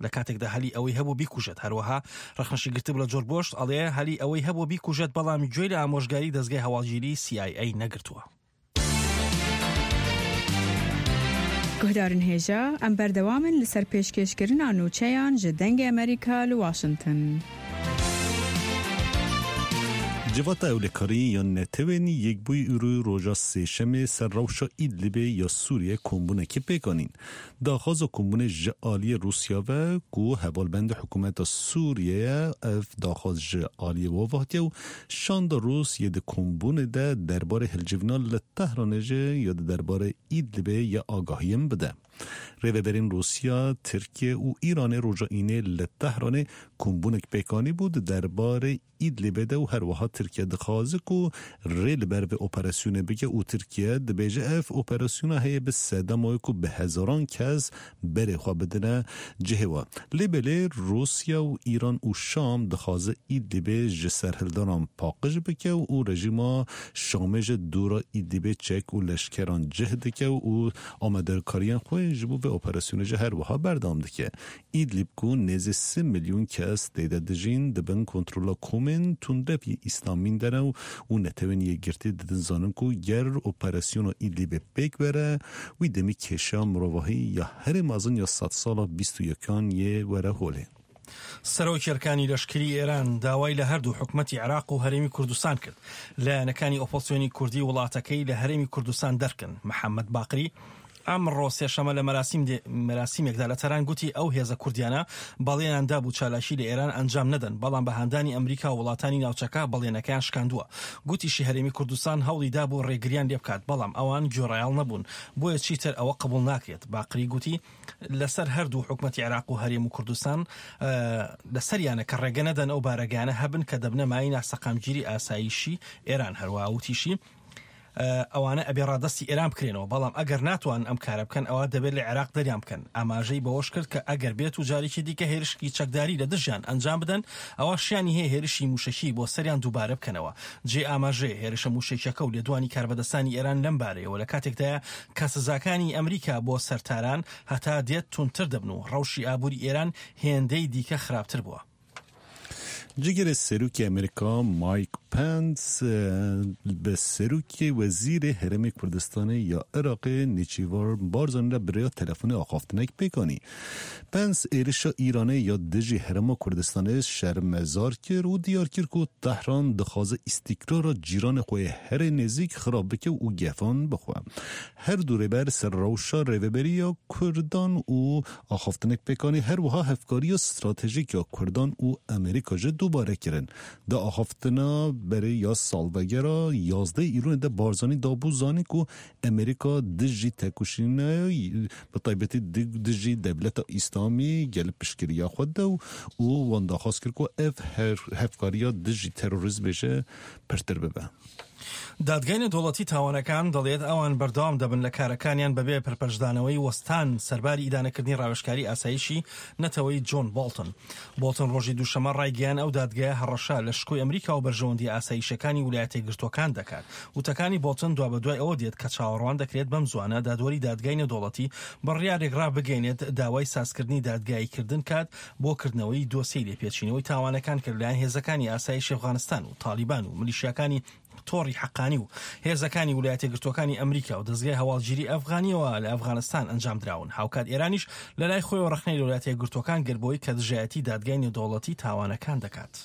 لە کاتێکدا هەلی ئەوەی هەبوو بیکوژێت. هەروەها ڕەخنەشی گرتب لە جۆرج بۆش ئەڵێ هەلی ئەوەی هەبوو بیکوژێت بەڵام گوێی لە ئامۆژگاری دەستگای هەواڵگیری CIA نەگرتووە. گهدارن هێژە ئەم بەردەوامن لەسەر پێشکەشکردنا نوچەیان ji dengê Amerîka li Washington. جوات اولکاری یا نتوانی یک بوی روی روژا سهشنبه سر روشا ایدلیب یا سوریه کمبونه که بکنین. داخواز کمبونه جعالی روسیا و گو حوالبند حکومت سوریه اف داخواز جعالی وواهتی و شاند روس یه ده کمبونه ده درباره هلجونال لطهرانجه یا ده درباره ایدلیب یا آگاهیم بده. ریوبرین روسیا، ترکیه و ایران روژا اینه لطهرانه کمبونک بکانی بود درباره ایدلیب ده و هر وها ترکیه دخوازه که ریل بر به اپراسیون بگه و ترکیه ده بیجه اف اپراسیون هایه به سده ماه که به هزاران کس بره خواه بدنه جهوا لیبله روسیا و ایران و شام دخوازه ایدلیب جسر هلدانان پاقش بکه و رژیما شامج دورا ایدلیب چک و لشکران جهده که و آمدر کاریان خواه جبو به اپراسیون جه هر وها بردام دکه ایدلیب که نزد 3 میلیون کس دیده دجین دبن کنترولا کومن تندرپی اسلامین داره و نتوانی گرتی ددن زانن که گر اپراسیون ایدلیب پیک بره و دمی کشا مروحی یا هر مازن یا 100 سال 21 یه وره هوله. سەرۆکیەکانی لەشکری ئێران داوای لە هەردوو حکومەتی عێراق و هەرێمی کوردستان کرد لایەنەکانی ئۆپۆزیسیۆنی کوردی وڵاتەکەی لە هەرێمی کوردستان دەرکن. محەممەد باقری ئەمڕۆ سێشەمە لە مەراسیمێکدا لە تەران گوتی ئەو هێزە کوردیانە بەڵێنیاندا بوو چالاشی لە ئێران ئەنجام نەدەن بەڵام بە هەندانی ئەمریکا و وڵاتانی ناوچەکە بەڵێنەکەیان شکاندووە. گوتیشی هەرێمی کوردستان هەوڵیدا بۆ ڕێگریان لێ بکات بەڵام ئەوان گوێڕایاڵ نەبوون بۆیە چیتر ئەوە قبول ناکرێت. باقری گوتی لەسەر هەردوو حکومەتی عێراق و هەرێم و کوردستان لەسەریانە کە ڕێگە نەدەن ئەو بارەگانە هەبن کە دەبنە مای ناسەقامگیری ئاسایشی ئێران. هەروە وتیشی ئەوانە ئەبێ ڕادستی ئێران بکرێنەوە بەڵام ئەگەر ناتوان ئەم کارە بکەن ئەوە دەبێت لە عێراق دەریان بکەن. ئاماژەی بەوەش کرد کە ئەگەر بێت و جارێکی دیکە هێرشکی چەکداری لە دژیان ئەنجام بدەن ئەوە شیانی هەیە هێرشی موشەکی بۆ سەریان دووبارە بکەنەوە. جێ ئاماژەیە هێرشە موشەکیەکە و لێدوانی کاربەدەستانی ئێران لەم بارەیەوە لە کاتێکدایە کە سزاکانی ئەمریکا بۆ سەرتاران هەتا دێت تونتر دەبن و ڕەوشی ئابووری ئێران هێندەی دیکە خراپتر بووە. جگر سروک امریکا مایک پنس به سروک وزیر حرم کردستان یا عراق نیچیوار بارزان را برای تلفن آخافتنک بکنی. پنس ایرشا ایرانه یا دژی حرم کردستان شرمزار کرد و دیار کرد که تهران دخواز استقرار جیران خواه هر نزیک خراب بکه و گفان بخواه. هر دوره بر سر روشا روبری یا کردان و آخافتنک بکنی هر وها هفکاری استراتژیک یا کردان و امریکا جد دوباره کردن. دا آخافتنا برای یا سالوگرا 11 ایران ده بارزانی دابو زانی که امریکا دژی تکوشینه به طیبتی دژی دولت اسلامی گل پشکریا خود ده و وانده خواست کرد که هفکاریا دژی تروریسم بشه پرتر ببه. دادگای دەوڵەتی تاوانەکان دەڵێت ئەوان بەردەوام دەبن لە کارەکانیان بەبێ پەرپەرشدانەوەی وەستان سەرباری ئیدانەکردنی ڕاوێژکاری ئاسایشی نەتەوەی جۆن بۆڵتن ڕۆژی دووشەمە ڕایگەیان ئەو دادگایە هەڕەشە لە شکۆی ئەمریکا و بەرژەوەندی ئاسایشەکانی ویلایەتە یەکگرتووەکان دەکات. وتەکانی بۆڵتن دوا بەدوای ئەوە دێت کە چاوەڕوان دەکرێت بەم زوانە دادوەری دادگای نێودەوڵەتی بڕیارێک ڕابگەینێت داوای سازکردنی دادگاییکردن کات بۆ کردنەوەی دۆسیەی لێپێچینەوەی تاوانەکان کرد لەلایەن هێزەکانی ئاسایشی ئەفغانستان و تالیبان و ملیشیاکانی تۆڕی حەقانی و هێزەکانی ویلایەتە یەکگرتووەکانی ئەمریکا و دەستگای هەواڵگیری ئەفغانیەوە لە ئەفغانستان ئەنجام دراون. هاوکات ئێرانیش لە لای خۆی ڕخنەی ویلایەتە یەکگرتووەکان گربەوەی کە دژایەتی دادگای نێودەوڵەتی تاوانەکان دەکات.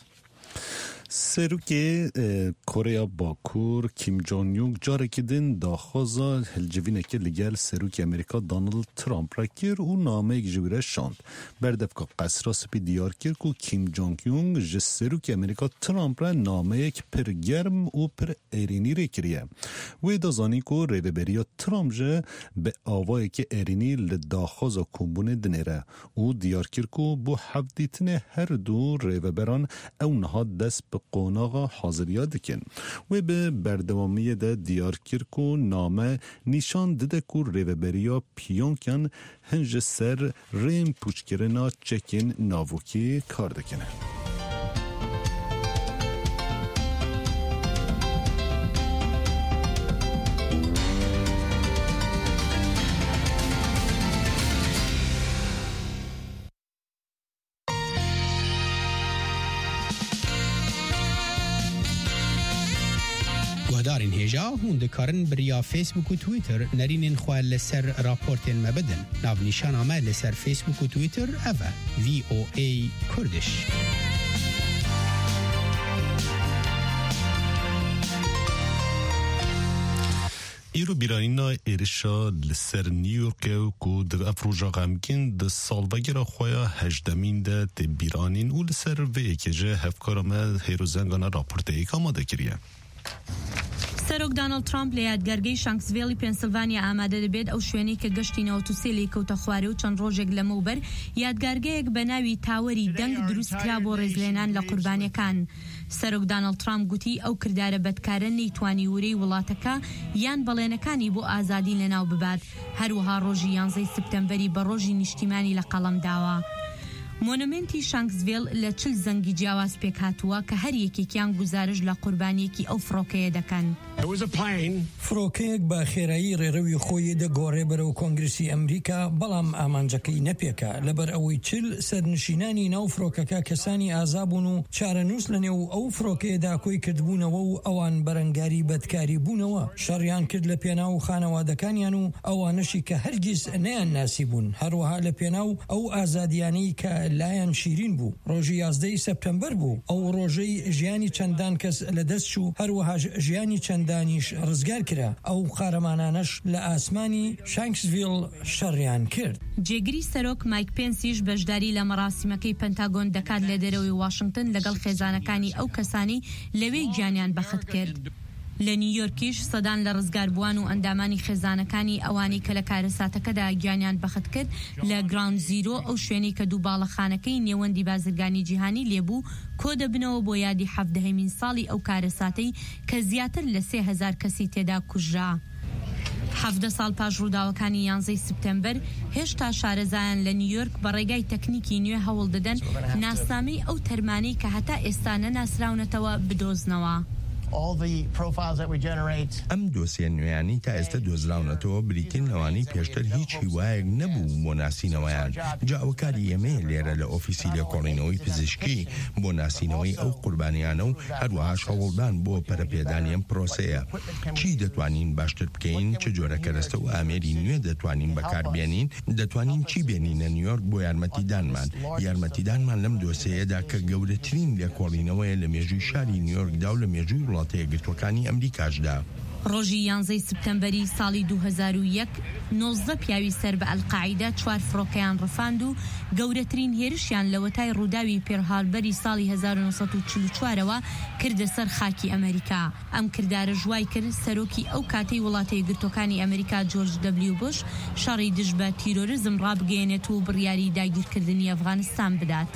سروک کره باکور کیم جون یونگ جاره کدین داخوزا هلجوینه که لگل سروک امریکا دانالد ترامپ را کر و نامه یک جویره شاند. بردف که قصرا سپی دیار کر که کیم جون یونگ جه سروک امریکا ترامپ را نامه یک پر گرم و پر ایرینی را کریه. و دازانی که ریوبریا ترامپ جه به آوایی که ایرینی لداخوزا کمبونه دنیره و دیار کر که بو حفدیتن هر دو ریوبران او نهاد دست به قوناغا حاضریا دکن و به بردوامی ده دیار کرد و نامه نشان دده که ریوبریا پیونکن هنج سر ریم پوچکرنا چکن ناوکی کار دکنه. گهدارین هجا هوندکارن بریا فیسبوک و تویتر نرینین خواه لسر راپورتین مبدن ناو نشان آمد لسر فیسبوک و تویتر اوه VOA کردش. ایرو بیرانینا ایرشا لسر نیویورک و کو در افروجا غمگین در سالوگر خواه 18 ده تی بیرانین و لسر و ایکجه هفکارمه هیروزنگانا راپورت ایک آماده کریه. سەرۆک دانەڵد ترامپ لە یادگارگەی شانکسڤێڵی پێنسیلڤانیا ئامادە دەبێت ئەو شوێنەی کە گەشتی 93 لێی کەوتە خوارێ و چەند ڕۆژێک لەمەوبەر یادگارگەیەک بە ناوی تاوەری دەنگ دروستکرا بۆ ڕێزلێنان لە قوربانیەکان. سەرۆک دانەڵد ترامپ گوتی ئەو کردارە بەدکارە نەیتوانی ورەی وڵاتەکە یان بەڵێنەکانی بۆ ئازادی لەناو ببات. هەروەها ڕۆژی 11 سپتەمبەری بە ڕۆژی نیشتیمانی لە قەڵەم داوە. مۆنومنتی شانکسڤێڵ لە 40 زەنگی جیاواز پێک هاتووە کە هەر یەکێکیان گوزارش لە قوربانیەکی ئەو فڕۆکەیە دەکەن. فڕۆکەیەک بە خێرایی ڕێڕەوی خۆی دەگۆڕێ بەرەو کۆنگرسی ئەمریکا بەڵام ئامانجەکەی نەپێکە لەبەر ئەوەی 40 سەرنشینانی ناو فڕۆکەکە کەسانی ئازابوون و چارەنووس لەنێو ئەو فڕۆکەیەدا کۆی کردبوونەوە و ئەوان بەرەنگاری بەدکاری بوونەوە شەڕیان کرد لە پێناو خانەوادەکانیان و ئەوانەشی کە هەرگیز نەیان ناسی بوون هەروەها لە پێناو ئەو ئازادیانەی کە لایەن شیرین بوو. ڕۆژی 11 سپتەمبەر بوو ئەو ڕۆژەی ژیانی چەندان کەس لەدەست چوو هەروەها ژیانی چەندانیش ڕزگار کرا. ئەو قارەمانانەش لە ئاسمانی شانکسڤیل شەڕیان کرد. جێگری سەرۆک مایک پێنسیش بەشداری لە مەراسیمەکەی پەنتاگۆن دەکات لە دەرەوەی واشنگتن لەگەڵ خێزانەکانی ئەو کەسانی لەوێی گیانیان بەخت کرد. لە نیویۆرکیش سەدان لە ڕزگاربووان و ئەندامانی خێزانەکانی ئەوانی کە لە کارەساتەکەدا گیانیان بەخت کرد لە گراوند زیرۆ ئەو شوێنەی کە دوو باڵەخانەکەی نێوەندی بازرگانی جیهانی لێبوو کۆ دەبنەوە بۆ یادی 17مین ساڵی ئەو کارەساتەی کە زیاتر لە 3000 کەسی تێدا کوژرا. 17 ساڵ پاش ڕووداوەکانی 11 سپتەمبەر هێشتا شارەزایان لە نیویۆرک بە ڕێگای تەکنیکی نوێ هەوڵ دەدەن ناسنامەی ئەو تەرمانەی کە هەتا ئێستا نەناسراونەتەوە بدۆزنەوە. ئەم دۆسیە نوێیانی تا ئێستا دۆزراونەتەوە بریتین لەوانی پێشتر هیچ هیوایەک نەبوو بۆ ناسینەوەیان. جا ئەو کاری ئێمەیە لێرە لە ئۆفیسی لێکۆڵینەوەی پزیشکی بۆ ناسینەوەی ئەو قوربانیانە و هەروەها شەوڵدان بۆ پەرەپێدانی ئەم پرۆسەیە. چی دەتوانین باشتر بکەین، چ جۆرە کەرەستە و ئامێری نوێ دەتوانین بەکاربێنین، دەتوانین چی بێنینە نیویۆرک بۆ یارمەتیدانمان لەم دۆسەیەدا کە گەورەترین لێکۆڵینەوەیە لە مێژووی شاری نیویۆرکدا و لە مێژووی وڵاتە یەکگرتوەکانی ئەمریکاشدا. ڕۆژی 11 سپتەمبەری ساڵی 2001 19 پیاوی سەر بە ئەلقاعیدا 4 فڕۆکەیان ڕفاند و گەورەترین هێرشیان لە وەتای ڕووداوی پێرهالبەری ساڵی 1944ەوە کردە سەر خاکی ئەمریکا. ئەم کردارە ژوای کرد سەرۆکی ئەو کاتەی وڵاتە یەکگرتوەکانی ئەمریکا جۆرج دەبلیو بوش شەڕی دژ بە تیرۆریزم ڕابگەێنێت و بڕیاری داگیرکردنی ئەفغانستان بدات.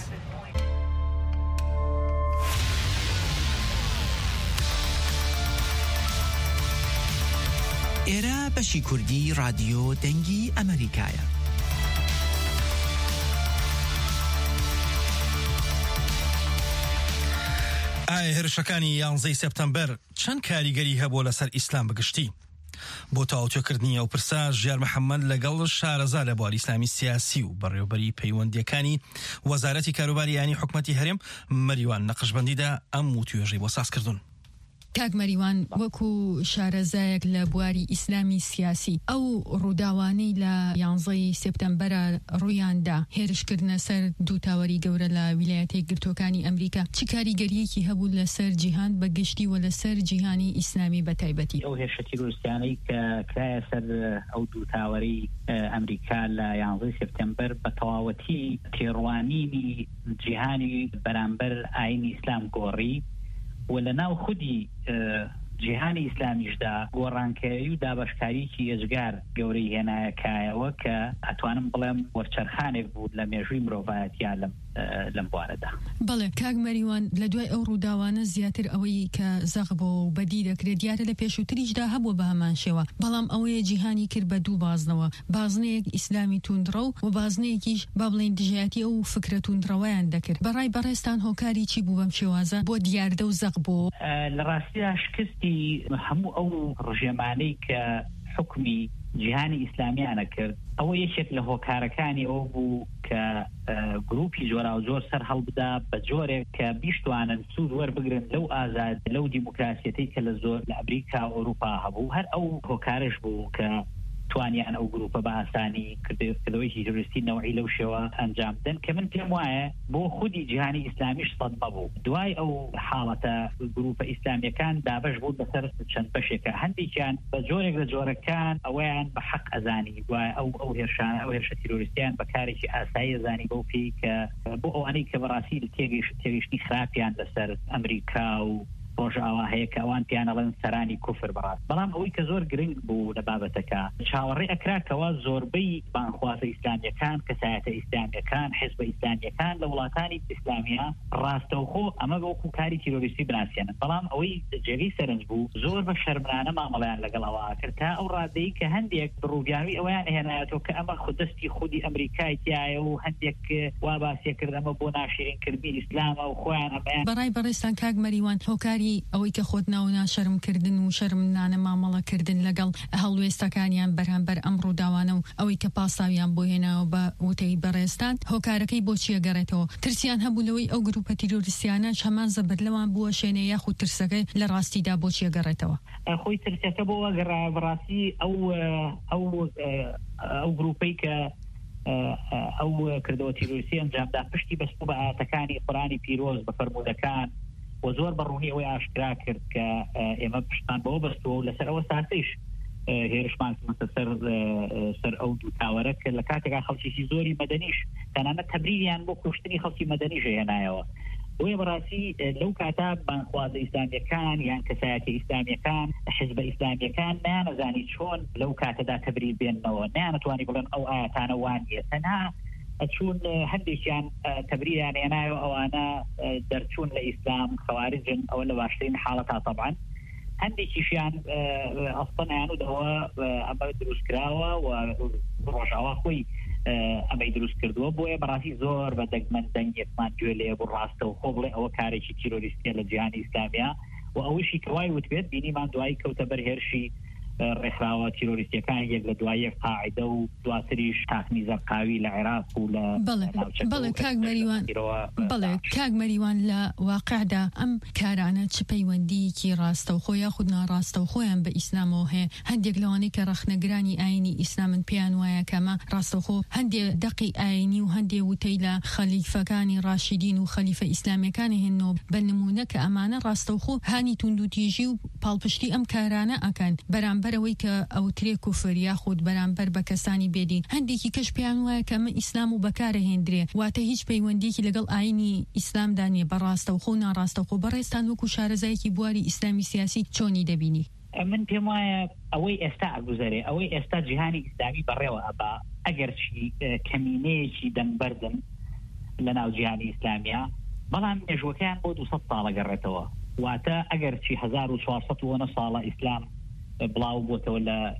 ئێرە بەشی کوردی رادیۆ دەنگی ئەمریکایە. ئایا هێرشەکانی 11 سپتەمبەر چەند کاریگەری هەبوو لەسەر ئیسلام بگشتی؟ بۆ تاوتۆکردنی ئەو پرسە ژیار محەممەد لەگەڵ شارەزا لە بواری ئیسلامی سیاسی و بەڕێوەبەری پەیوەندیەکانی وەزارەتی کاروباری یانی حکومەتی هەرێم مەریوان نەقشبەندیدا ئەم و توێژەی بۆ ساز کردوون. کاک مەریوان وەکو شارەزایەک لە بواری ئیسلامی سیاسی ئەو ڕووداوانەی لە 11 سپتەمبەرە ڕوویاندا هێرشکردنە سەر دوو تاوەری گەورە لە ویلایەتە یەکگرتوەکانی ئەمریکا چی کاریگەریەکی هەبوو لەسەر جیهان بەگشتی و لەسەر جیهانی ئیسلامی بەتایبەتی؟ ئەو هێرشە تیرۆریستیانەی کە کرایە سەر ئەو دوو تاوەری ئەمریکا لە 11 سپتەمبەر بە تەواوەتی تێڕوانینی جیهانی بەرامبەر ئاینی ئیسلام گۆڕی و لە ناو خودی جیهانی ئیسلامیشدا گۆڕانکاری و دابەشکاریکی ئێجگار گەورەی هێنایەکایەوە کە ئەتوانم بڵێم وەرچەرخانێک بود لە مێژووی مرۆڤایەتیان لەم بوارەدا. بەڵێ کاک مەریوان لە دوای ئەو ڕووداوانە زیاتر ئەوەی کە زەغ بۆ و بەدی دەکرێت دیارە لە پێشووتریشدا هەبوو بە هەمان شێوە بەڵام ئەوەیە جیهانی کرد بە دوو بازنەوە بازنەیەک ئیسلامی توندڕە و بازنەیەکیش با بڵێن دژایەتی ئەو فکرە توندڕەوەیان دەکرد. بەڕای بەڕێستان هۆکاری چی بوو بەم شێوازە بۆ دیاردە و زەغ بۆ؟ لە ڕاستیدا شکستی هەموو ئەو ڕژێمانەی کە حکمی جیهانی ئیسلامیانە کرد ئەوە یەکێک لە هۆکارەکانی ئەو بوو کە گروپی جۆرا و جۆر سەر هەڵبدا بە جۆرێک کە بیشتوانن سوود وەربگرن لەو ئازاد لەو دیموکراسیەتەی کە لە زۆر لە ئەمریکا و ئەوروپا هەبوو هەر ئەو هۆکارش بوو کە توانیان ئەو گروپە بە ئاسانی کردەوەی تۆریستی نەوعی لەو شێوە ئەنجام بدەن کە من پێم وایە بۆ خودی جیهانی ئیسلامیش سەدمە بوو دوای ئەو حاڵەتە گروپە ئیسلامیەکان دابەش بوو بەسەر چەند بەشێکە هەندێکیان بە جۆرێک لە جۆرەکان ئەویان بە حەق ئەزانی دوای ئەو هێرشانە ئەو هێرشە تیرۆریستیان بەکارێکی ئاسایی ئەزانی بەو پێی کە بۆ ئەوانەی کە بەڕاستی تێگەیشتنی خراپیان لەسەر ئەمریکا و ڕۆژاوا هەیە کە ئەوان پیانەڵێن سەرانی کوفر بەڕاست بەڵام ئەوەی کە زۆر گرنگ بوو لە بابەتەکە چاوەڕێ ئەکراکەوە زۆربەی بانخوازە ئیسلامیەکان کەسایەتە ئیسلامیەکان حیزبە ئیسلامیەکان لە وڵاتانی ئیسلامیە ڕاستەوخۆ ئەمە بەوەکو کاری تیرۆریستی بناسیێنن بەڵام ئەوەی جێگەی سەرنج بوو زۆر بە شەرمانە مامەڵیان لەگەڵ ئەوە کرد تا ئەو ڕادەی کە هەندێک ڕووبیاوی ئەویان هێنایەتەوە کە ئەمە خوددەستی خودی ئەمریکای تایە و هەندێک وا باسیە کرد ئەمە بۆ ناشرینکردنی ئیسلامە و خۆیان ئەمەیان بەڕای بەڕێستان کاک مەریوان هۆکاری ئەوەی کە خۆت ناونا شەرمکردن و شەرمنانە مامەڵەکردن لەگەڵ هەڵوێستەکانیان بەرامبەر ئەم ڕووداوانە و ئەوەی کە پاساویان بۆ هێناوە بە وتەی بەڕێستان هۆکارەکەی بۆچیە گەڕێتەوە ترسیان هەبوو لەوەی ئەو گروپە تیرۆریستیانە هەمان زەبر لەوان بووە شوێنە یاخود ترسەکەی لە ڕاستیدا بۆچیە گەڕێتەوە خۆی ترسەکە بۆ گەڕا بەڕاستی ئەو گروپەی کە ئەو کردەوە تیرۆریستی ئەنجامدا پشتی بەستبوو بە ئاەتەکانی قورئانی پیرۆز بە فەرمودەکان و زۆر بەڕوونی ئەوەی ئاشکرا کرد کە ئێمە پشتان بەوە بەستەوە و لەسەر ئەوە ساسەیش هێرشمان سەر ئەو دوو تاوەرە کە لە کاتێکا خەڵکیی زۆری مەدەنیش تەنانەت تەبریریان بۆ کوشتنی خەڵکی مەدەنیش هێنایەوە بۆیە بەڕاستی لەو کاتا بانخوازە ئیسلامیەکان یان کەسایەتە ئیسلامیەکان حیزبە ئیسلامیەکان نانەزانی چۆن لەو کاتەدا تەبریر بێننەوە نانەتوانی بڵێن ئەو ئاەتانە وانیە تەنها چون هەندێکیان تەبریریان هێنایەوە ئەوانە دەرچوون لە ئیسلام خەوارجن ئەوە لە باشترین حاڵەتا طبعا هەندێکیشیان ئەستەنیان و دەوە ئەمە دروست کراوە و ڕۆژاوا خۆی ئەمەی دروست کردووە بۆیە بەڕاستی زۆر بە دەگمەن دەنگێکمان گوێ لێ بۆ ڕاستەوە خۆ بڵێ ئەوە کارێکی تیرۆریستیە لە جیهانی ئیسلامیە و ئەوشی کەوای وتبێت بینیمان دوایی کەوتە بەرهێرشی ڕێکخراوە تیرۆریستیەکان یەک لە دوای یەک قاعدە و دواتریش تاخنی زەرقاوی لە عێراق و لە بەڵێ کاک مەریوان لە واقعدا ئەم کارانە چ پەیوەندیەکی ڕاستەوخۆ یاخود ناڕاستەوخۆیان بە ئیسلامەوە هەیە هەندێک لەوانەی کە ڕەخنەگرانی ئاینی ئیسلامن پێیان وایە کەمە ڕاستەوخۆ هەندێک دەقی ئاینی و هەندێک وتەی لە خەلیفەکانی ڕاشیدین و خەلیفە ئیسلامیەکانی هێنەوە بە نمونە کە ئەمانە ڕاستەوخۆ هانی توندوتیژی و پاڵپشتی ئەم کارانە ئەکەن بەرامبەرەوەی کە ئەوترێ کوفر یاخود بەرامبەر بە کەسانی بێدین هەندێکی کەش پێیان وایە کە من ئیسلام و بەکارە هێندرێ واتە هیچ پەیوەندیەکی لەگەڵ ئاینی ئیسلامدا نیە بە ڕاستەوخۆ و ناڕاستەوخۆ بەڕێستان وەکو شارەزایەکی بواری ئیسلامی سیاسی چۆنی دەبینی من پێم وایە ئەوەی ئێستا ئەگوزارێ ئەوەی ئێستا جیهانی ئیسلامی بەڕێوە ئەبا ئەگەرچی کەمینەیەکی دەنگبەردن لە ناو جیهانی ئیسلامیە بەڵام مێژوەکەیان بۆ 200 ساڵە گەڕێتەوە واتە ئەگەرچی 1400 ساڵە ئیسلام بڵاو بۆتەوە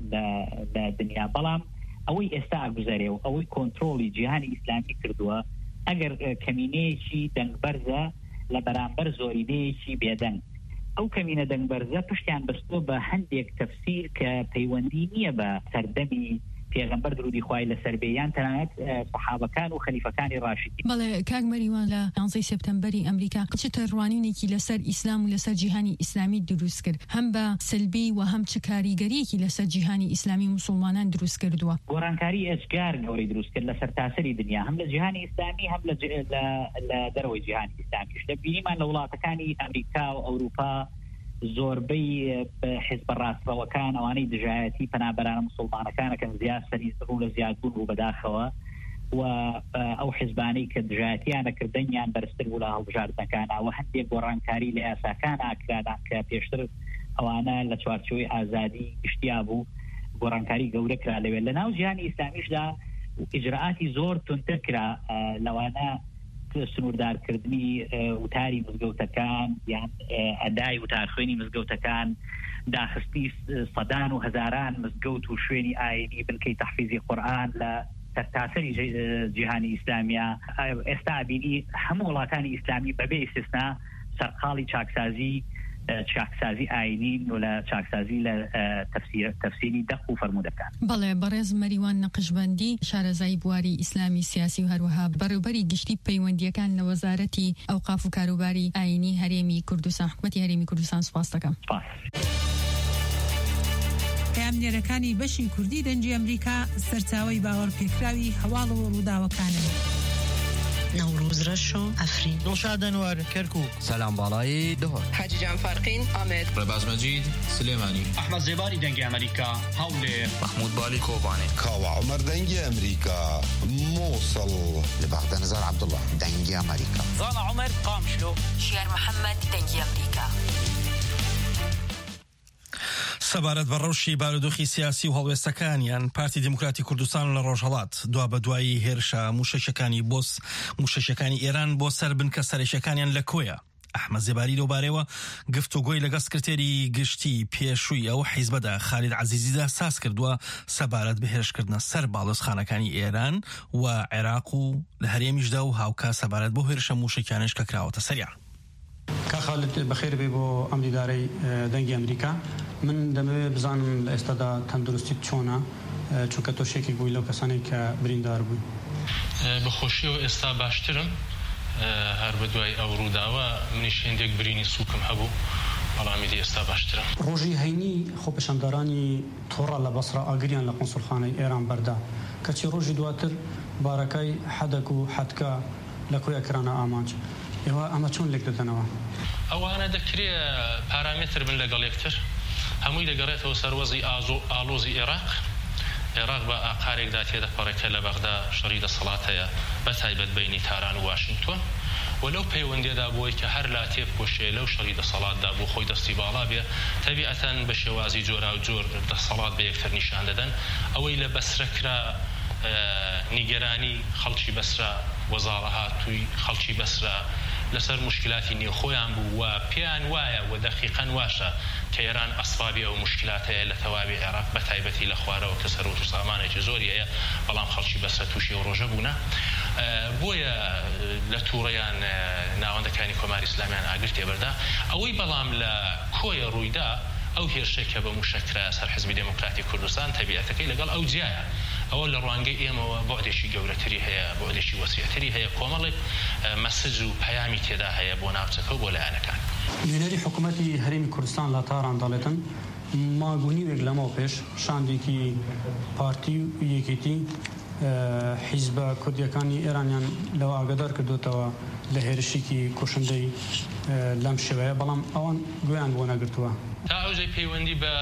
لە دنیا بەڵام ئەوەی ئێستا ئەگوزارێ و ئەوەی کۆنترۆلی جیهانی ئیسلامی کردووە ئەگەر کەمینەیەکی دەنگبەرزە لە بەرامبەر زۆرینەیەکی بێدەنگ ئەو کەمینە دەنگبەرزە پشتیان بەستۆ بە هەندێک تەفسیر کە پەیوەندی نییە بە سەردەمی پێغەمبەر درودی خوای لەسەر بێیان تەنانەت سەحابەکان و خەلیفەکانی ڕاشیدین بەڵێ کاک مەریوان لە 11 سپتەمبەری ئەمریکا چ تەڕوانینێکی لەسەر ئیسلام و لەسەر جیهانی ئیسلامی دروست کرد هەم بە سلبی و هەم چ کاریگەریەکی لەسەر جیهانی ئیسلامی مسلمانان دروست کردووە گۆڕانکاری ئەجگار گەورەی دروست کرد لەسەر تاسەری دنیا هەم لە جیهانی ئیسلامی هەم لە دەرەوەی جیهانی ئیسلامی شتە بینیمان لە وڵاتەکانی ئەمریکا و ئەوروپا زۆربەی حیزبە ڕاستەوەکان ئەوانەی دژایەتی پەنابەرانە مسلمانەکانەکەن زیاد سەری ڕوو لە زیادبوون و بەداخەوە و ئەو حیزبانەی کە دژایەتیانە کردنیان بەرزتر بوو لە هەڵبژاردنەکانە و هەندێک گۆڕانکاری لە یاساکان ئاکرانە کە پێشتر ئەوانە لە چوارچۆی ئازادی گشتیا بوو گۆڕانکاری گەورە کرا لەوێ لە ناو جیهانی ئیسلامیشدا ئیجراعاتی زۆر تونتر کرا لەوانە سنووردارکردنی وتاری مزگەوتەکان یان ئەدای وتارخوێنی مزگەوتەکان داخستی سەدان و هەزاران مزگەوت و شوێنی ئاینی بنکەی تەحفیزی قورئان لە سەرتاسەری جیهانی ئیسلامیە ئێستا بینی هەموو وڵاتانی ئیسلامی بەبێ ئیستیسنا سەرقاڵی چاکسازی چاکسازی ئاینی و لە چاکسازی لە تەفسیری دەق و فەرموودەکان. بەڵێ بەڕێز مەریوان نەقشبەندی شارەزای بواری ئیسلامی سیاسی و هەروەها بەڕێوەبەری گشتی پەیوەندیەکان لە وەزارەتی ئەوقاف و کاروباری ئاینی هەرێمی کوردستان حکومەتی هەرێمی کوردستان سوپاس دەکەم. پامنێرەکانی بەشی کوردی دەنگی ئەمریکا سەرچاوەی باوەڕپێکراوی هەواڵەوە ڕووداوەکانن. نوروز رشو افرین دڵشاد ئەنوەر کەرکووک سەلام باڵایی دهۆر حاجی جان فارقین ئامێد ڕێباز مەجید سلێمانی ئەحمەد زێباری دەنگی ئەمریکا هەولێر محمود بالی کۆبانێ کاوە عومەر دەنگی ئەمریکا مووسڵ لە بەغداد نزار عەبدوڵڵا دەنگی ئەمریکا زانا عومەر قامشلۆ شێر محەممەد دەنگی ئەمریکا. سەبارەت بە ڕەوشی بارودۆخی سیاسی و هەڵوێستەکانیان پارتی دموکراتی کوردستان لە ڕۆژهەڵات دوا بە دوایی هێرشە موشەشەکانی ئێران بۆ سەر بنکە سەرێشەکانیان لە کۆیە. ئەحمەد زێباری لەوبارەیەوە گفتوگۆی لەگەڵ سکرتێری گشتی پێشووی ئەو حیزبەدا خالید عەزیزیدا ساز کردووە سەبارەت بە هێرشکردنە سەر باڵۆزخانەکانی ئێران و عێراق و لە هەرێمیشدا و هاوکا سەبارەت بۆ هێرشە موشەکیانش کە کراوەتە سەریان. کا خالد بەخێر بێ بۆ ئەمریدارەی دەنگی ئەمریکا. من دەمەوێت بزانم لە ئێستادا تەندروستی چۆنە چونکە تۆ شێکی بووی لەو کەسانی کە بریندار بووی. بەخۆشیەوە ئێستا باشترم هەر بە دوای ئەو ڕووداوە منیش هێندێک برینی سووکم هەبوو بەڵامی دی ئێستا باشترم. ڕۆژی هەینی خۆپەشاندارانی تۆڕە لە بەسرا ئاگریان لە قۆنسولخانەی ئێران بەردا کەچی ڕۆژی دواتر بارەکەی حەدەک و حەدکە لە کۆیە کرانە ئامانج. ئێوە ئەمە چۆن لێک دەدەنەوە؟ ئەوانە دەکرێت پارامێتر بن لەگەڵ یەکتر هەمووی دەگەڕێتەوە سەروەزی ئالۆزی عێراق بە ئاقارێکدا تێدەپەڕێکە لە بەغدا شەڕی دەسەڵات هەیە بە تایبەت بینی تاران و واشنگتۆن و لەو پەیوەندێدا بۆی کە هەر لا تێبکۆشێ لەو شەڕی دەسەڵاتدا بۆ خۆی دەستی باڵا بێ تەبیعەتەن بە شێوازی جۆرا و جۆر دەسەڵات بە یەکتر نیشان دەدەن ئەوەی لە بەسرەکرا نیگەرانی خەڵکی بەسرا وەزاڵە هاتووی خەڵکی بەسرا لەسەر مشکلاتی نێوخۆیان بوو و پێیان وایە و دەقیقەن واشە کە ئێران ئەسبابی ئەو مشکلاتەیە لە تەواوی عێراق بە تایبەتی لە خوارەوە کە سەرۆژ و سامانێکی زۆری هەیە بەڵام خەڵکی بەسرە تووشی و ڕۆژە بوونە بۆیە لە تووڕەیان ناوەندەکانی کۆماری ئیسلامیان ئاگر تێبەردا ئەوەی بەڵام لە کۆیە ڕوویدا ئەو هێرشێکە بە موشەکرا سەر حیزبی دموکراتی کوردستان تەبیعەتەکەی لەگەڵ ئەو جیایە ئەوە لە ڕوانگەی ئێمەوە بۆعدێکی گەورەتری هەیە بۆعدێکی وەسیعتری هەیە کۆمەڵێک مەسج و پەیامی تێدا هەیە بۆ ناوچەکە و بۆ لایەنەکان. نوێنەری حکوومەتی هەرێمی کوردستان لە تاران دەڵێتن ماگونیوێک لەمەوە پێش شاندێکی پارتی و یەکێتی حیزبە کوردیەکانی ئێرانیان لەوە ئاگادار کردوتەوە لە هێرشێکی کوشندەی لەم شێوەیە بەڵام ئەوان گویان بۆ نەگرتووە. تا ئەوجێ پەیوەندی بە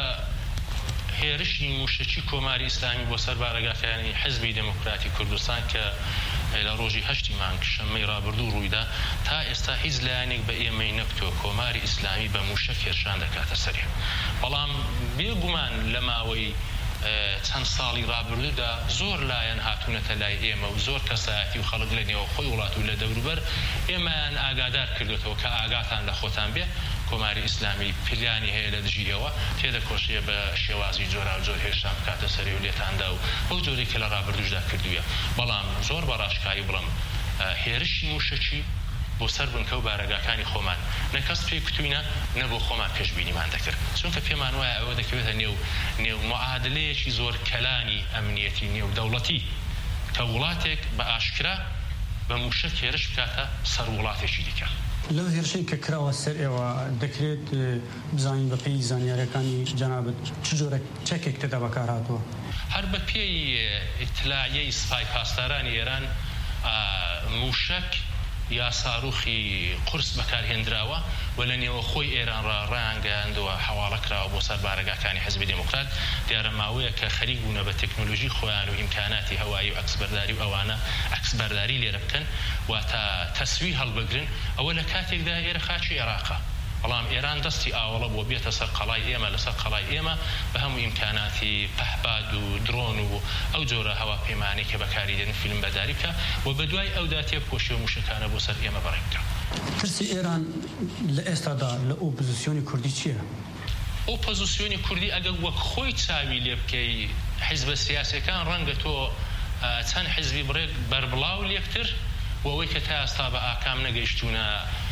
هێرشی موشەکی کۆماری ئیسلامی بۆ سەر بارەگاکانی حیزبی دموکراتی کوردستان کە لە ڕۆژی 8 مانگ شەممەی ڕابردوو ڕوویدا تا ئێستا هیچ لایەنێک بە ئێمەی نەکتۆ کۆماری ئیسلامی بە موشە هێرشان دەکاتە سەری بەڵام بێگومان لە ماوەی چەند ساڵی ڕابردوودا زۆر لایەن هاتوونەتە لای ئێمە و زۆر کەسایەتی و خەڵک لە نێوە خۆی وڵات و لە دەوروبەر ئێمەیان ئاگادار کردوێتەوە کە ئاگاتان لە خۆتان بێ کۆماری ئیسلامی پلیانی هەیە لە دژیەوە تێدەکۆشیە بە شێوازی جۆرا و جۆر هێرشان بکاتە سەری و لێتاندا و ئەو جۆرەی کە لە ڕابردووشدا کردووە بەڵام زۆر بەڕاشکایی بڵم هێرشی موشەکی بۆ سەر بنکە و بارەگاکانی خۆمان نەکەس پێی کتوینە نە بۆ خۆمان پێشبینیمان دەکرد چونکە پێمان وایە ئەوە دەکەوێتە نێو معادلەیەکی زۆر کەلانی ئەمنیەتی نێو دەوڵەتی کە وڵاتێک بە ئاشکرا بە موشە هێرش بکاتە سەر وڵاتێکی دیکە. لەو هێرشەی کە کراوە سەر ئێوە دەکرێت بزانین بە پێی زانیاریەکانی جەنابەت چ جۆرە چەکێک تێدا بەکار هاتووە؟ هەر بە پێی ئیتلاعیەی سپای پاسدارانی ئێران موشەک یا ساروخی قورس بەکارهێنراوە و لە نێوە خۆی ئێران ڕایانگەیاندووە حواڵە کراوە بۆ سەر بارەگاکانی حیزبی دموکرات دیارە ماوەیە کە خەریک بوونە بە تەکنۆلۆژی خۆیان و ئیمکاناتی هەوایی و ئەکسبەرداری و ئەوانە ئەکسبەرداری لێرە بکەن و تا تەسوی هەڵبگرن ئەوە لە کاتێکدا ئێرە خاچی عێراقە بەڵام ئێران دەستی ئاوەڵە بۆ بێتە سەر قەڵای ئێمە لەسەر قەڵای ئێمە بە هەموو ئیمکاناتی پەهباد و درۆن و ئەو جۆرە هەواپەیمانی کە بەکاری دێن فیلم بەداری بکە و بە دوای ئەودا تێبکۆشی و موشەکانە بۆ سەر ئێمە بەڕێ بکە. ترسی ئێران لە ئێستادا لە ئۆپۆزیسیۆنی کوردی چییە؟ ئۆپۆزیسیۆنی کوردی ئەگەر وەک خۆی چاوی لێ بکەی حیزبە سیاسیەکان ڕەنگە تۆ چەند حیزبی بڕێک بەربڵاو لێکتر و ئەوەی کە تا ئێستا بە ئاکام نەگەیشتوونە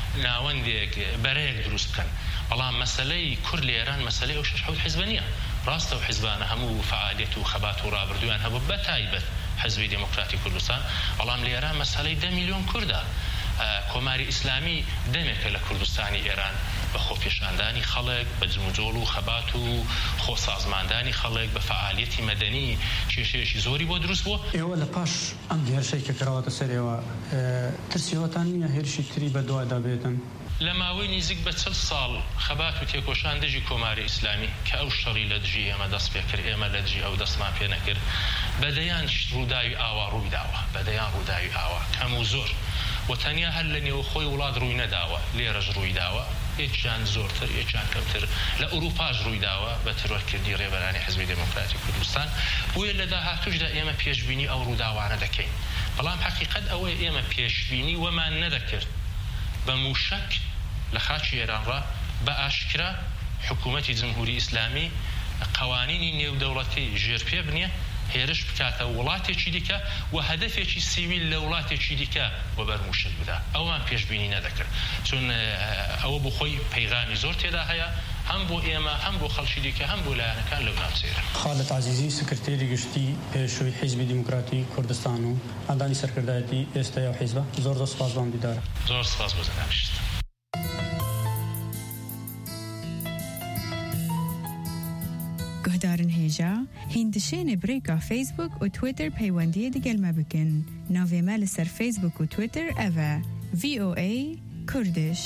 ناوەندێک بەرەیەک دروست بکەن بەڵام مەسەلەی کورد لە ئێران مەسەلەی ئەو 6 حیزب نییە ڕاستە و حیزبانە هەموو فعالیت و خەبات و ڕابردویان هەبوو بە تایبەت حزبی دموکراتی کوردستان بەڵام لە ئێران مەسەلەی 10 میلیۆن کوردە کۆماری ئیسلامی دەمێکە لە کوردستانی ئێران بە خۆپێشاندانی خەڵک بە جموجۆڵ و خەبات و خۆسازماندانی خەڵک بە فعالیەتی مەدەنی کێشەیەکی زۆری بۆ دروست بووە ئێوە لە پاش ئەم هێرشەی کە کراوەتە سەرەوە ترسیوەتان نییە هێرشی تری بە دوایدا بێتن لە ماوەی نزیک بە 40 ساڵ خەبات و تێکۆشان دژی کۆماری ئیسلامی کە ئەو شەڕی لە دژی ئێمە دەست پێ کرد ئێمە لە دژی ئەو دەستمان پێ نەکرد بەدەیان ڕووداوی ئاوا ڕووی داوە بەدەیان ڕووداوی ئاوا کەم و زۆر و تەنیا هەر لە نێو خۆی وڵات ڕووی نەداوە لێرەش ڕووی داوە یەکیان زۆرتر یەکیان کەمتر لە ئوروپاش ڕووی داوە بە تەروەرکردی ڕێبەرانی حزبی دموکراتی کوردستان بۆیە لە داهاتووشدا ئێمە پێشبینی ئەو ڕووداوانە دەکەین بەڵام حەقیقەت ئەوەیە ئێمە پێشبینی وەمان نەدەکرد بە موشک لە خاچی ئێرانڕا بە ئاشکرا حکوومەتی جمهوری ئیسلامی قوانینی نێودەوڵەتی ژێرپێ بنیە هێرش بکاتە وڵاتێکی دیکە و هەدەفێکی سیویل لە وڵاتێکی دیکە وە بەرموشت بدا ئەوان پێشبینی نەدەکرد چون ئەوە بۆ خۆی پەیغامی زۆر تێدا هەیە هەم بۆ ئێمە هەم بۆ خەڵکی دیکە هەم بۆ لایەنەکان لەو ناوچەیەدا خالد عزیزی سکرتێری گشتی پێشووی حیزبی دموکراتی کوردستان و ئەندانی سەرکردایەتی ئێستا یا حیزبە زۆر سپاس بۆم دیدارە زۆر سپاس بۆ زەنامشت گهدارن هێژا هیندشێنێ برێکا فیسبوک و تویتر پەیوەندیە دەگەلمە بکەن ناوێمە لەسەر فیسبوک و تویتر ئەڤە VOA کوردش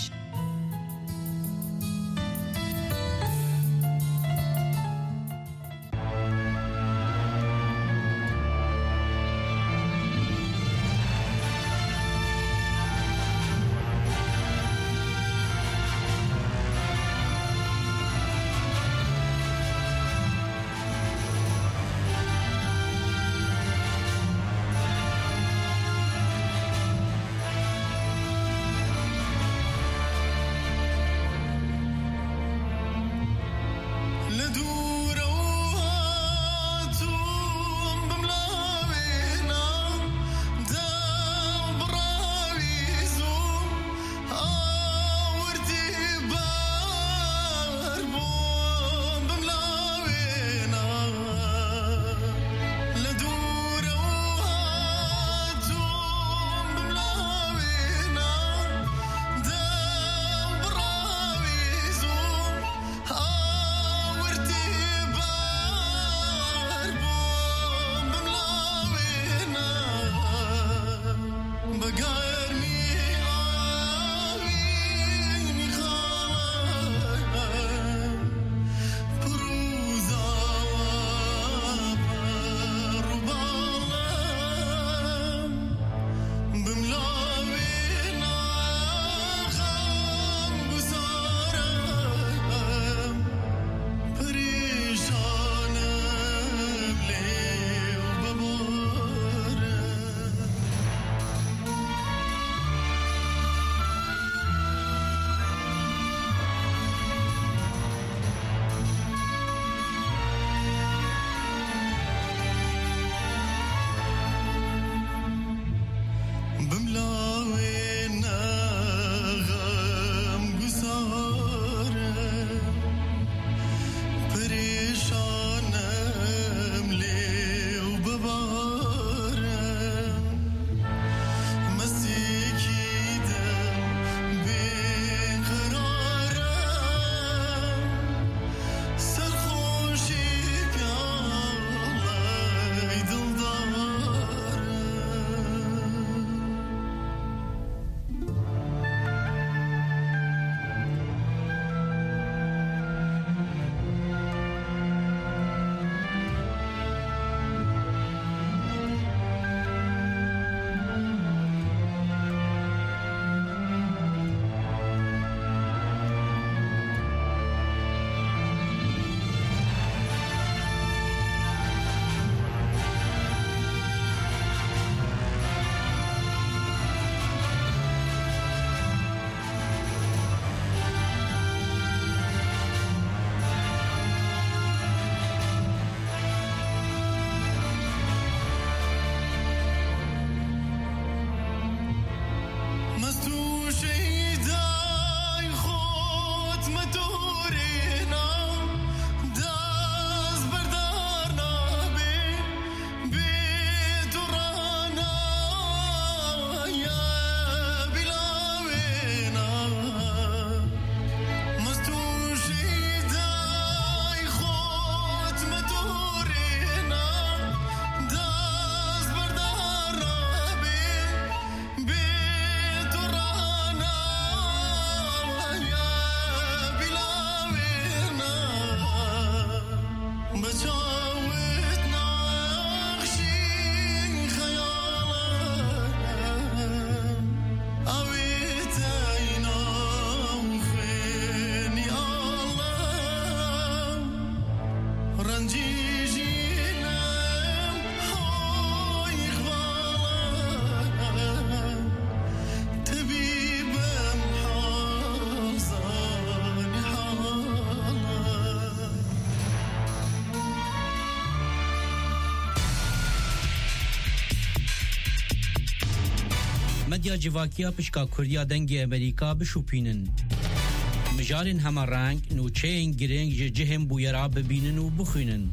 مدیا جواکیا پشکا کردیا دنگی امریکا بشوپینن مجارن همه رنگ نوچین گرنگ جهم بویرا ببینن و بخوینن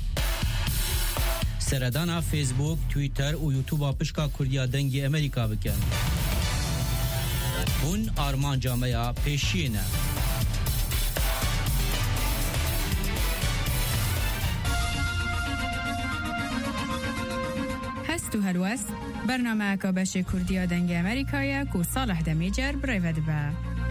سردانا فیسبوک تویتر و یوتیوب پشکا کردیا دنگی امریکا بکن اون آرمان جامعه پیشینه هستو هلوست برنامه اکابش کردیا دنگ امریکایا کو صالح دمیجر برایود با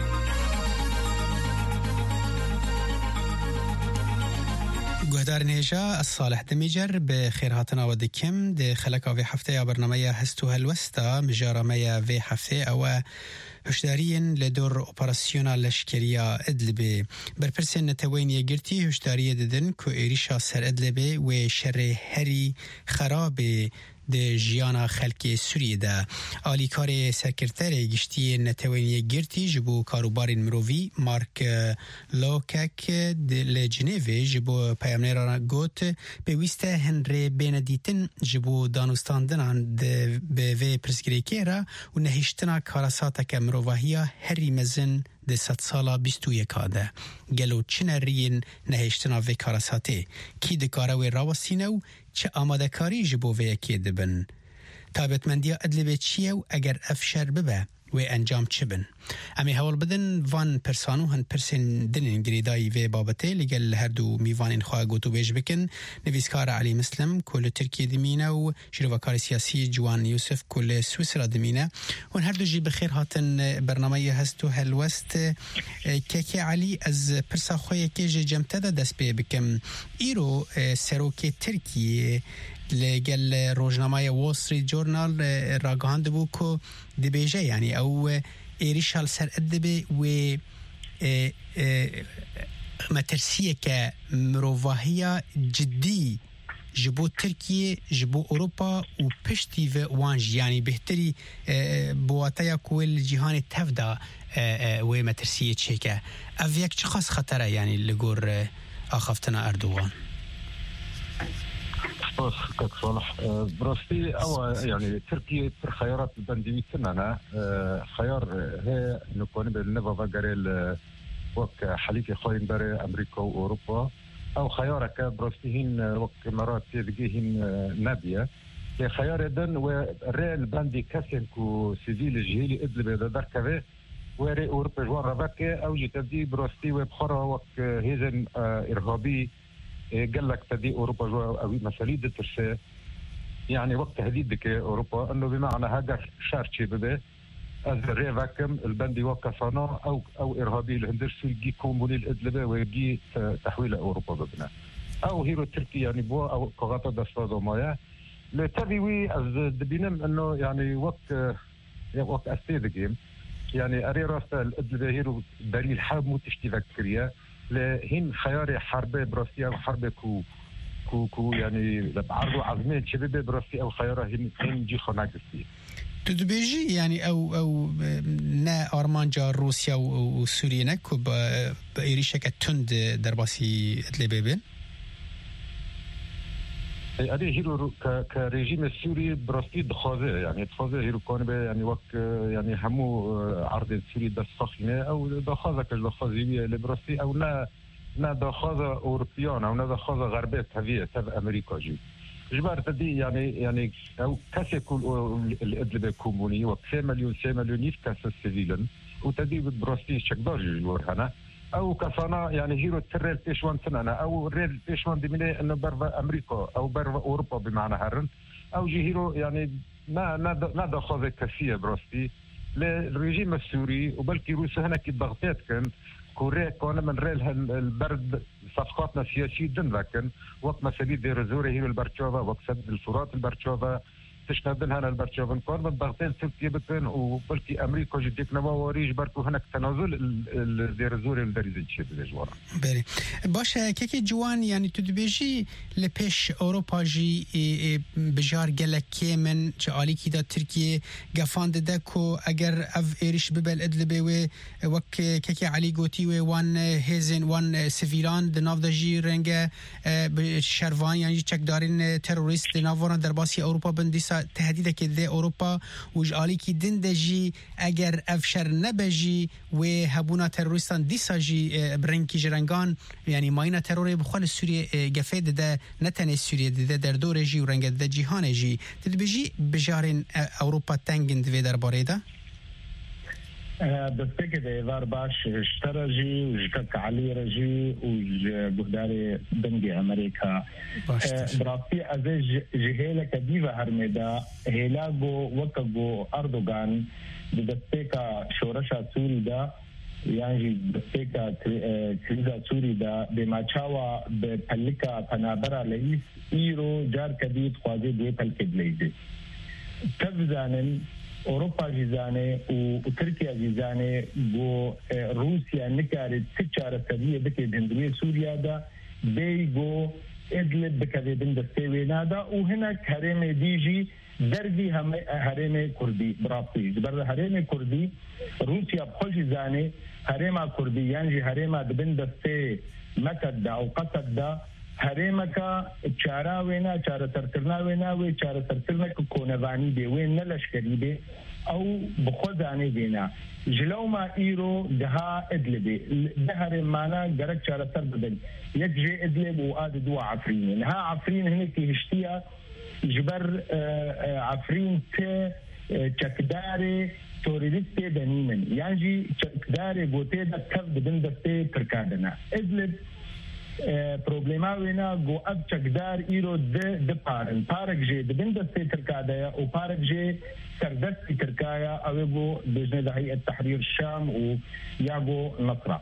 گهدار نهجا الصالح دمیجر بخیرهاتنا و دکم ده خلق آوی هفته یا برنامه هستو هلوستا مجارمه وی هفته او هشدارین لدور اپراسیونا لشکریا ادلبه برپرسین نتوین یگرتی هشداری ددن که ایریشا سر ادلبه و شر هری خرابه ده جیانا خلق سوریه ده آلیکار سرکرتر گشتی نتوینی گرتی جبو کاروبار مرووی مارک لوکک لجنیوی جبو پیامنیران گوت به ویسته هنری بیندیتن جبو دانستاندنان ده به وی پرسگریکی را و نهیشتنا کاراساتک مروواهیا هری مزن ده 100 سالا 21 ده گلو چنه رین نهیشتنا وی کاراساته کی ده کاروی راوستینو چه آماده کاری جبو وی اکی دبن تابتمندیا ادلبه چیه و اگر افشار ببه و انجام چه بن امی حوال بدن وان پرسانو هن پرسین دنین گریدای و بابته لگل هر دو میوانین خواه گوتو بیش بکن نویسکار علی مسلم کل ترکیه دمینه و شروکار سیاسی جوان یوسف کل سویسرا دمینه و هر دو جی بخیر هاتن برنامه هستو هلوست که علی از پرسا خواه که جمته ده دست بی بکم ایرو سروک ترکیه لگل روزنامه وول استریت جورنال راگهاند بو که دبیجه یعنی او ایریشال سر ادبه و مترسیه که مروواهی جدی جبو ترکیه جبو اروپا و پشتی و وانج یعنی بهتری بواتایا کویل جهان تفدا و مترسیه چه که او یک چه خاص خطره یعنی لگور آخفتنا اردوغان كك صالح براستي او يعني تركيا خيارات البندوي سننا خيار هي نكون بالنفا فاجريل وك حليف خاين بري امريكا واوروبا او خيارك براستيهن وك مرات تجيهن نابيه خيار دن وريل بندي كاسنكو سيفيل جيلي ادلب دركبه وري اوروبا جوار فاكي او جتدي براستي وبخرا وك هيزن ارهابي قال لك تدي اوروبا جو مساليد الترسي يعني وقت هديدك اوروبا انه بمعنى هاجر شارتشي بده از ريفاكم البندي وكفانا او ارهابي الهندرسي يجي كومبوني الادلبه ويجي تحويل اوروبا ببنا او هيرو تركي يعني بو او قغاطه دستادو مايا لتبيوي از دبينم انه يعني وقت استيدجيم يعني اري راس الادلبه هيرو دليل حاب مو تشتي فكريه لهن خيار حرب براسية وحرب كو يعني بعرضوا عظمين شباب براسية أو خيارة هن جي خناقستي تدبيجي يعني أو نا أرمانجا روسيا وسوريا نكو بإيريشة تند درباسي اتلبابين هذه هيرو كريجيم السوري براسي دخازه يعني دخازه هيرو كان يعني وقت يعني همو عرض السوري دسخنه او دخازه كدخازيه لبراسي او لا دخازه اوروبيان او لا دخازه غربيه هذه تبع امريكا جي جبار تدي يعني او كاسيكو الادلب كوموني و 2 مليون يفكاس السيفيلن وتدي براسي شكدار يورهنا او كفانا يعني هيرو تريل بيشوان سنانا او ريل بيشوان دميني انه برفا امريكا او برفا اوروبا بمعنى هرن او جي هيرو يعني ما دخل كثير براستي للرجيم السوري وبلكي روسيا هنا كي ضغطات كان كوريا كان من ريل البرد صفقاتنا سياسية دن لكن وقت مسالي دير زوري هيرو البرشوفا وقت سد الفرات البرشوفا تشنادن هنا البرشوفن كون من ضغطين تركيا بكن وبلكي امريكا جديك نواريج بركو هناك تنازل دير زوري الدريزي تشي بالجوار بله باشه كيكي جوان يعني تدبيجي لبيش اوروبا جي بجار گلكي من جالي كي دا تركيا غفاند دكو اگر اف ايريش ببل ادلبي وك كيكي علي غوتي وان هيزن وان سيفيلان دناف دا جي رنگه شروان يعني چك دارين تيروريست دنافوران درباسي اوروبا بنديسا روسا تهديدك ذي أوروبا وجالي كي دندجي أجر أفشر نبجي وهبونا تروریستان دیساجی برنکی جرنگان یعنی ماینه تروری بخوال سوریه گفید ده نتنه سوریه ده در دور جی و رنگ ده جهان جی تدبیجی بجارین اوروپا تنگن دوی در باره ده؟ بس كده إذا باش اشترجي وجتك علي رجي وجهداري بنجي أمريكا براسي أزج جهيلة كديفة هرمدا هيلاغو وكاغو أردوغان بدستيكا شورشا سوري دا يعني بدستيكا كريزا سوري دا بما تشاوى ببلكا تنابرا لئيس إيرو جار كديد خوازي دي بلكد ليدي تفزانن أوروبا جيزانه وتركيا جيزانه و روسيا نكارد تجارة سرية بكي بهندوية سوريا دا بيجو إدلب بكذي بندستيوي نادا وهنا هرم ديجي درجي هرم كردي براسي جبر هرم كردي روسيا بخوش جيزانه هرم كردي يعني هرم بندستي مكد دا أو قصد دا هرمكا چارا وینا چارا سرکرنا وینا وی چارا سرکرنا کونوانی دی وین نلشکری دی او بخوزانی دینا جلوما ایرو دها ادلبی دهر مانا گرک چارا سر بدن یک جي ادلب و آد دو عفرين ها عفرين هنكي هشتيا جبر عفرين ت چکداري توريدستي دنيمن يعني چکداري گوته دا کف بدن دسته ترکادنا ادلب problema wena go ab chakdar iro de park je de bindasti تركايا و park je سردستي تركايا او بجنة هيئة التحرير الشام وياغو نصرة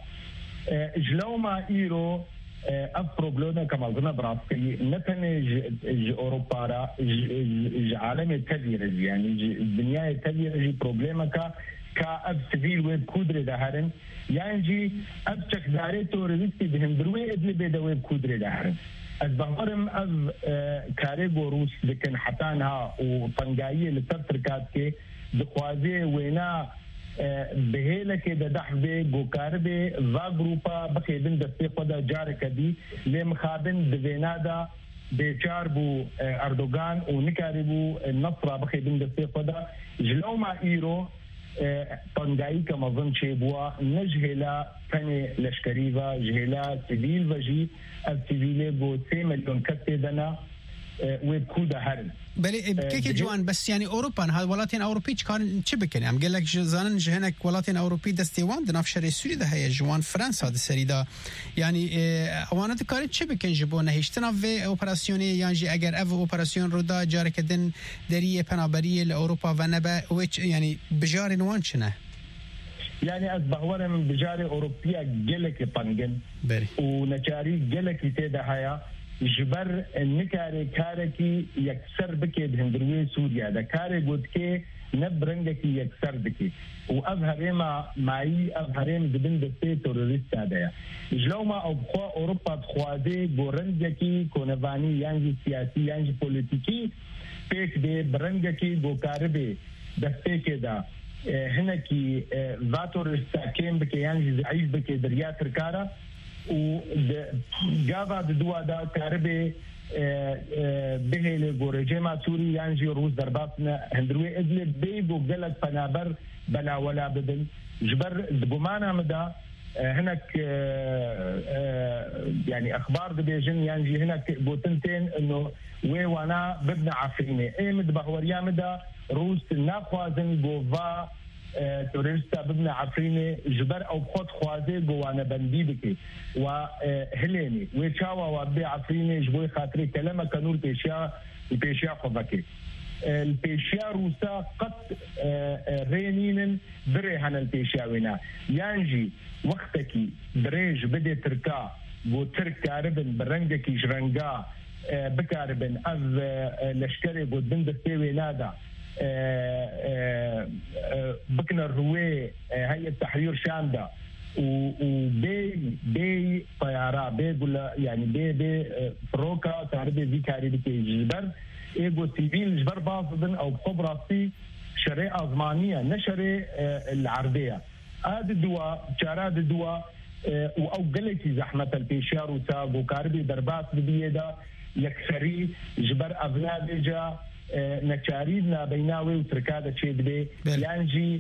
جلوما ايرو اب بروبلونا كما قلنا براسي نتني اوروبا عالم التغيير يعني الدنيا التغيير بروبلما كأب سبيل ويب كودري دهرن يعني أب تكداري توريستي بهم دروي إدلي بيدا ويب كودري دهرن أزبهرم أب كاريغو روس لكن حتانها وطنقائية لتركات كي دخوازي وينا بهيلك دا دحبي جو كاربي ذا جروبا بخي بن دستي قدا جارك دي لمخابن دفينادا بيشار بو أردوغان ونكاربو النصرة بخي بن دستي قدا جلوما إيرو طنقائي كما ظن شيبوا نجهلا تاني لشكريفا جهلا سبيل وجي السبيلي بو 3 مليون كتة دنا ويبكودا هرم بله كيكي جوان بس يعني أوروبا هاد ولاتين أوروبي كان شبكني عم قال لك زانن جهنك ولاتين أوروبي دستيوان دناف شري سوري ده هي جوان فرنسا ده سريدا يعني أوانات كارت شبكن جبونا هيشتنا في أوبراسيوني يعني أجر أف أوبراسيون رودا جارك دن دريه بنابريه لأوروبا ونبا ويش يعني بجار نوانشنا يعني أزبهورم بجاري أوروبيا جلك طنجن ونجاري جلك تيدا هيا جبر نكاري كاركي يكسر بكي بهندروي سوريا دا كاري قد كي نبرنجكي يكسر بكي وأظهرما معي أظهرين دبن دستي توريست هذا جلوما أو بخوا أوروبا بخوازي بورنجكي كونفاني يعني سياسي يعني بوليتيكي بيك دي برنجكي بو كاربي دستي كده هناكي فاتوريست كيم بكي يعني زعيش بكي دريات ركارا و جابا دوا دا كاربي بهيلي غورجيما سوري يعني روس درباتنا هندروي ادلب بيبو قلت فنابر بلا ولا بدن جبر دبومانا مدى هناك يعني اخبار دبيجن يعني هناك بوتنتين انه وي وانا ببنى عفريني اي مدبهوريا مدى روس ناخوازن بوفا توريستا ببنى عفريني جبر او بخوت خوازي جوانا بندي بكي وهليني ويشاوا وابي عفريني جبوي خاطري كلمة كانوا البيشيا خبكي البيشيا روسا قد رينين بريهان البيشيا وينا يانجي وقتكي دريج بدي تركا بو ترك كاربن برنجكي جرنجا بكاربن از لشكري بود بندستي وينادا بكنا الروي هيئة التحرير شامدة وبي طيارة بي يعني بي فروكا تعربي ذي كاريبتي جبر ايجو سيفيل جبر باصدن او بخبراتي شريعة زمانية نشري العربية هذه الدواء جارات الدواء او قلتي زحمة البيشار وساق وكاربي دربات ببيدا يكسري جبر افنادجا نەچاریدنا بەیناوێ و ترکادە چێ دەبێ یانجی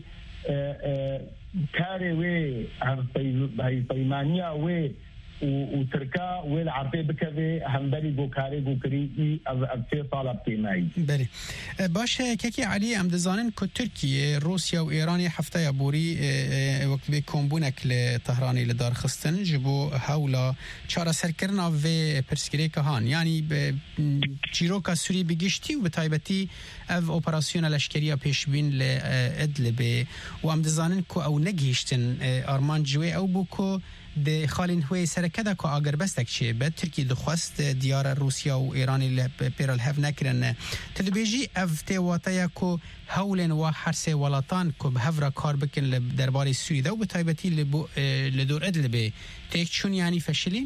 کارێ وێ پەیمانیا وێ و تركا ويل عربي بكذا همبري بوكاري بوكري في طالب تيماي بله باشه كي علي ام دزانن كو تركيا روسيا وايران هفته يبوري وقت بكومبونك لطهران لدار خستن جبو هولا چارا سركرنا و پرسكري كهان يعني جيروكا سوري بگشتي و بتايبتي اف اوبراسيون لشكريا پیشبين لادلب و ام دزانن كو او نگهشتن ارمان جوي او بوكو د خالین هوی سرکده که اگر بستک چه به ترکی دخواست دیار روسیا و ایرانی پیرال هف نکرن تدبیجی افته واتیا که هولن و حرس ولاتان که به هفرا کار بکن درباری سوری ده و به طایبتی لدور ادلبه تیک چون یعنی فشلین؟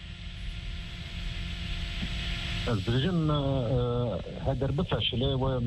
البرجن هذا بفشله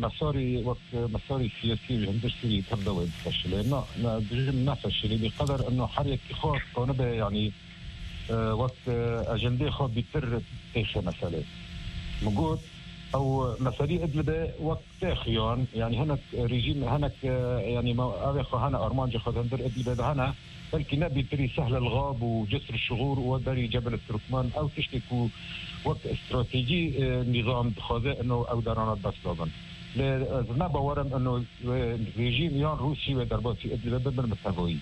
ومساري سياسي هندش سوري تبدأ بفشله نا البرجن ما فشله بقدر انه حريق خاص كونه يعني وقت اجنده خاص بيتر تيخ مسألة موجود او مسألة ادلبه وقت تيخيان يعني هناك ريجيم هناك يعني ما ابيخو هنا ارمانج خاص هندر ادلبه هنا بلكي نبي تري سهل الغاب وجسر الشغور ودري جبل التركمان او تشتكوا وقت استراتيجي نظام خاضع انه او درانات بس لازم لازم باورم انه ريجيم يان روسي ودربات في ادلب بالمتفاوي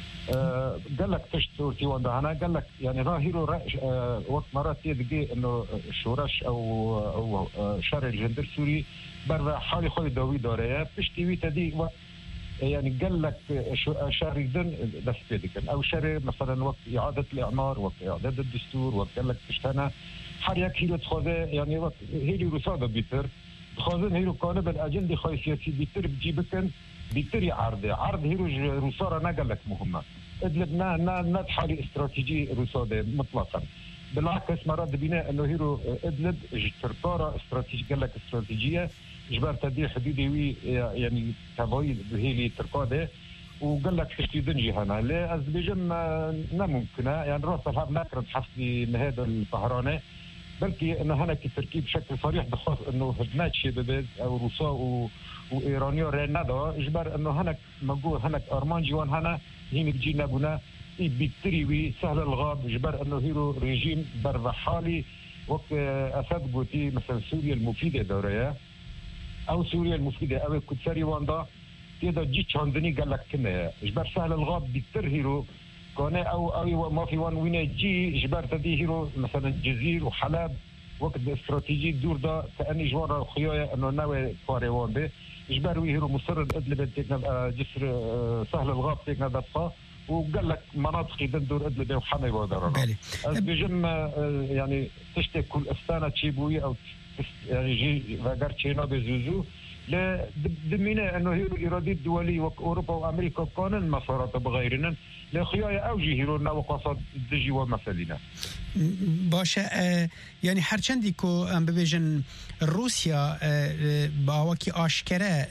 قال لك تشتورتي واندا هنا قال لك يعني راهيرو وقت مرات يدقي انه شورش او شارع الجندر السوري برا حالي خوي داوي داريه تشتوي تدي وقت يعني قال لك شارع دن بس بيدكن او شارع مثلا وقت اعاده الاعمار وقت اعاده الدستور وقت قال لك تشتنا حريك هيرو تخوذ يعني وقت هيرو رصاده بيتر تخوذ هيرو قانون الاجنده خاص سياسي بيتر بجيبكن بيتر عرض هيرو رصاره نقل لك مهمه ادلبنا نا حالي استراتيجي رصاده مطلقا بالعكس مرات بناء انه هيرو ادلب ترطاره استراتيجيه قال لك استراتيجيه جبر تدي حدودي يعني تبايل هي ترقاده وقال لك تشتيدن جهنا لا أزبيجن ما ممكن يعني راس الحب نكرت حفظي من هذا الطهرانة بلكي انه هنا كتركيب بشكل صريح بخاص انه هدنات شيء ببز او روسا وايرانيا رندا اجبر انه هناك موجود هناك ارمان جوان هنا هي بتجينا بنا بيتريوي سهل الغاب جبر انه هيرو ريجيم برحالي وقت اسد قوتي مثلا سوريا المفيده دوريه او سوريا المفيده او كتسري واندا تيدا جي تشاندني قال لك كنا جبر سهل الغاب بيتر هيرو كونه او ما في وان وين جي جبر تدي هيرو مثلا الجزير وحلب وقت استراتيجي دور دا كاني جوار خيايا انه ناوي فاريوان به جبر ويهرو مصر ادلب تكنا جسر سهل الغاب تكنا دفا وقال لك مناطق دور ادلب وحمي ودار بيجم يعني تشتكي كل استانه تشيبوي او يعني جي فاغار تشينا بزوزو لا دمينا انه هي الاراده الدوليه واوروبا وامريكا قانون مسارات بغيرنا لخيايا اوجي هيرونا وقصد دجي ومثلنا باشه يعني هرچندی که ام ببیجن روسیا با وکی آشکره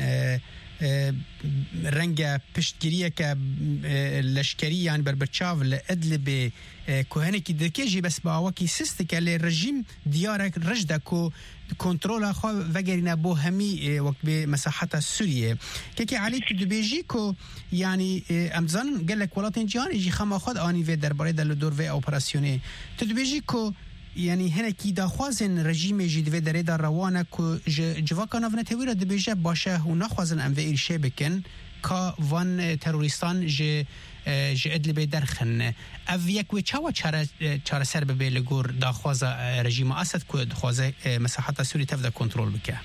رنگ پشتگیریه که لشکری یعنی بربچاو لادلب کوهنه کی دکیجی بس با وکی سیست که رژیم دیارک رجده کو کنترل خو وگرینه بو همی وقت به مساحت سوریه که علی دبیجی کو یعنی امزان قال لك ولاتن جهان يجي خما خود اني في درباره دل دور في اوبراسيوني تدبيجي كو يعني هنا كي داخوازن رژیم جدید دره در روانه کو جواکان افنه تویر دبیجه باشه و نخوازن ام ویر شه بکن کا وان تروریستان ج ادلب درخن او یک و چاره سر به لگور داخواز رژیم اسد کو دخواز مساحت سوری تفدا کنترل بکه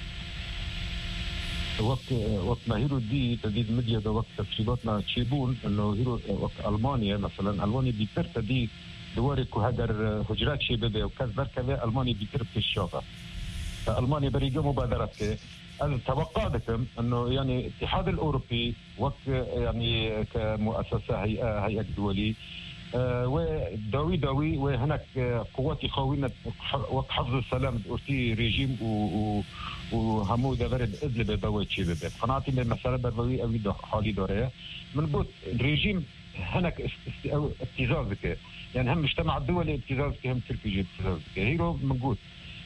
وقت ما هيرو دي تديد مديا ده وقت تفصيلاتنا تشيبون انه هيرو وقت المانيا مثلا المانيا بيتر تدي دوارك وهجر هجرات شبابه وكذا بركه المانيا بيتر في الشاطئ المانيا بريقه مبادرات انا توقعتكم انه يعني الاتحاد الاوروبي وقت يعني كمؤسسه هيئه دولي وداوي وهناك قوات خوينا وقت حفظ السلام أرتي ريجيم وهمو دغرد ادلب دوت شي بده قناعتي من المساله بروي او حالي دوريه من بوت الريجيم هناك ابتزازك يعني هم مجتمع الدولي ابتزازك هم تركيا ابتزازك هيرو موجود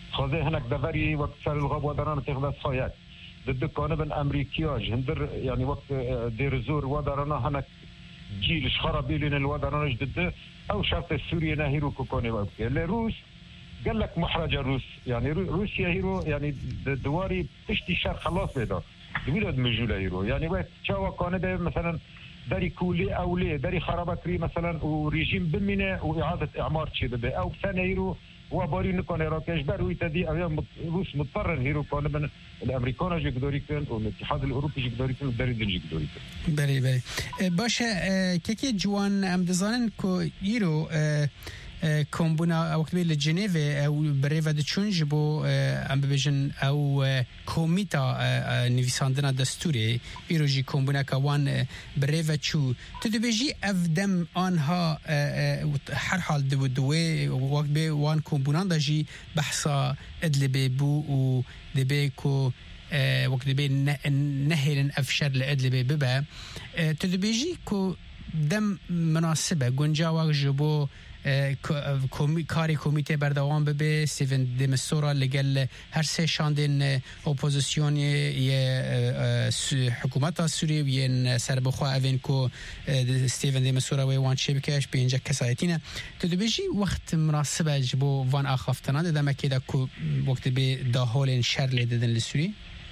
خوازه هناك دفري وقت سال الغاب ودران تغذى صايات ضد كونب الأمريكياج هندر يعني وقت دير زور ودرنا هناك جيل خرابي لين الودران ضد أو شرط السوري نهيرو كوني وقت الروس قال لك محرج الروس يعني روسيا هيرو يعني دواري تشتي شر خلاص بيدا بيلاد مجوله هيرو يعني وقت شاوا كوندا مثلا داري كولي او لي داري خرابتري مثلا وريجيم بمنه واعاده اعمار شي بده او سنه هيرو وباري نكون راكش بروي تدي ايام روس مضطر هيرو كون من الامريكان يقدروا يكون والاتحاد الاوروبي يقدروا يكون داري دنج يقدروا يكون بلي باشا كيكي جوان ام دزانن كو يرو كومبونا وقت بي لجنيف او بريفا دچونج بو ام بيجن او كوميتا نيفيساندنا دستوري ايروجي كومبونا كوان بريفا چو تدبيجي افدم انها هر حال دوي وقت بي وان كومبونا دجي بحثا ادلبي بو و دبيكو وقت بي نهيلن افشر لادلبي ببا تدبيجي كو دم مناسبه گنجاوه جبو کاری کمیته بردوام ببه ستیون دیمستورا لگل هر سه شاندین اپوزیسیونی حکومت سوریه و ین سربخوا اوین کو ستیون دیمستورا و وان شبکهش به اینجا کسایتینه تو دبیجی وقت مناسبه جبو وان آخافتنا دادم که دا کو وقت به داخل شر لیدن لسوری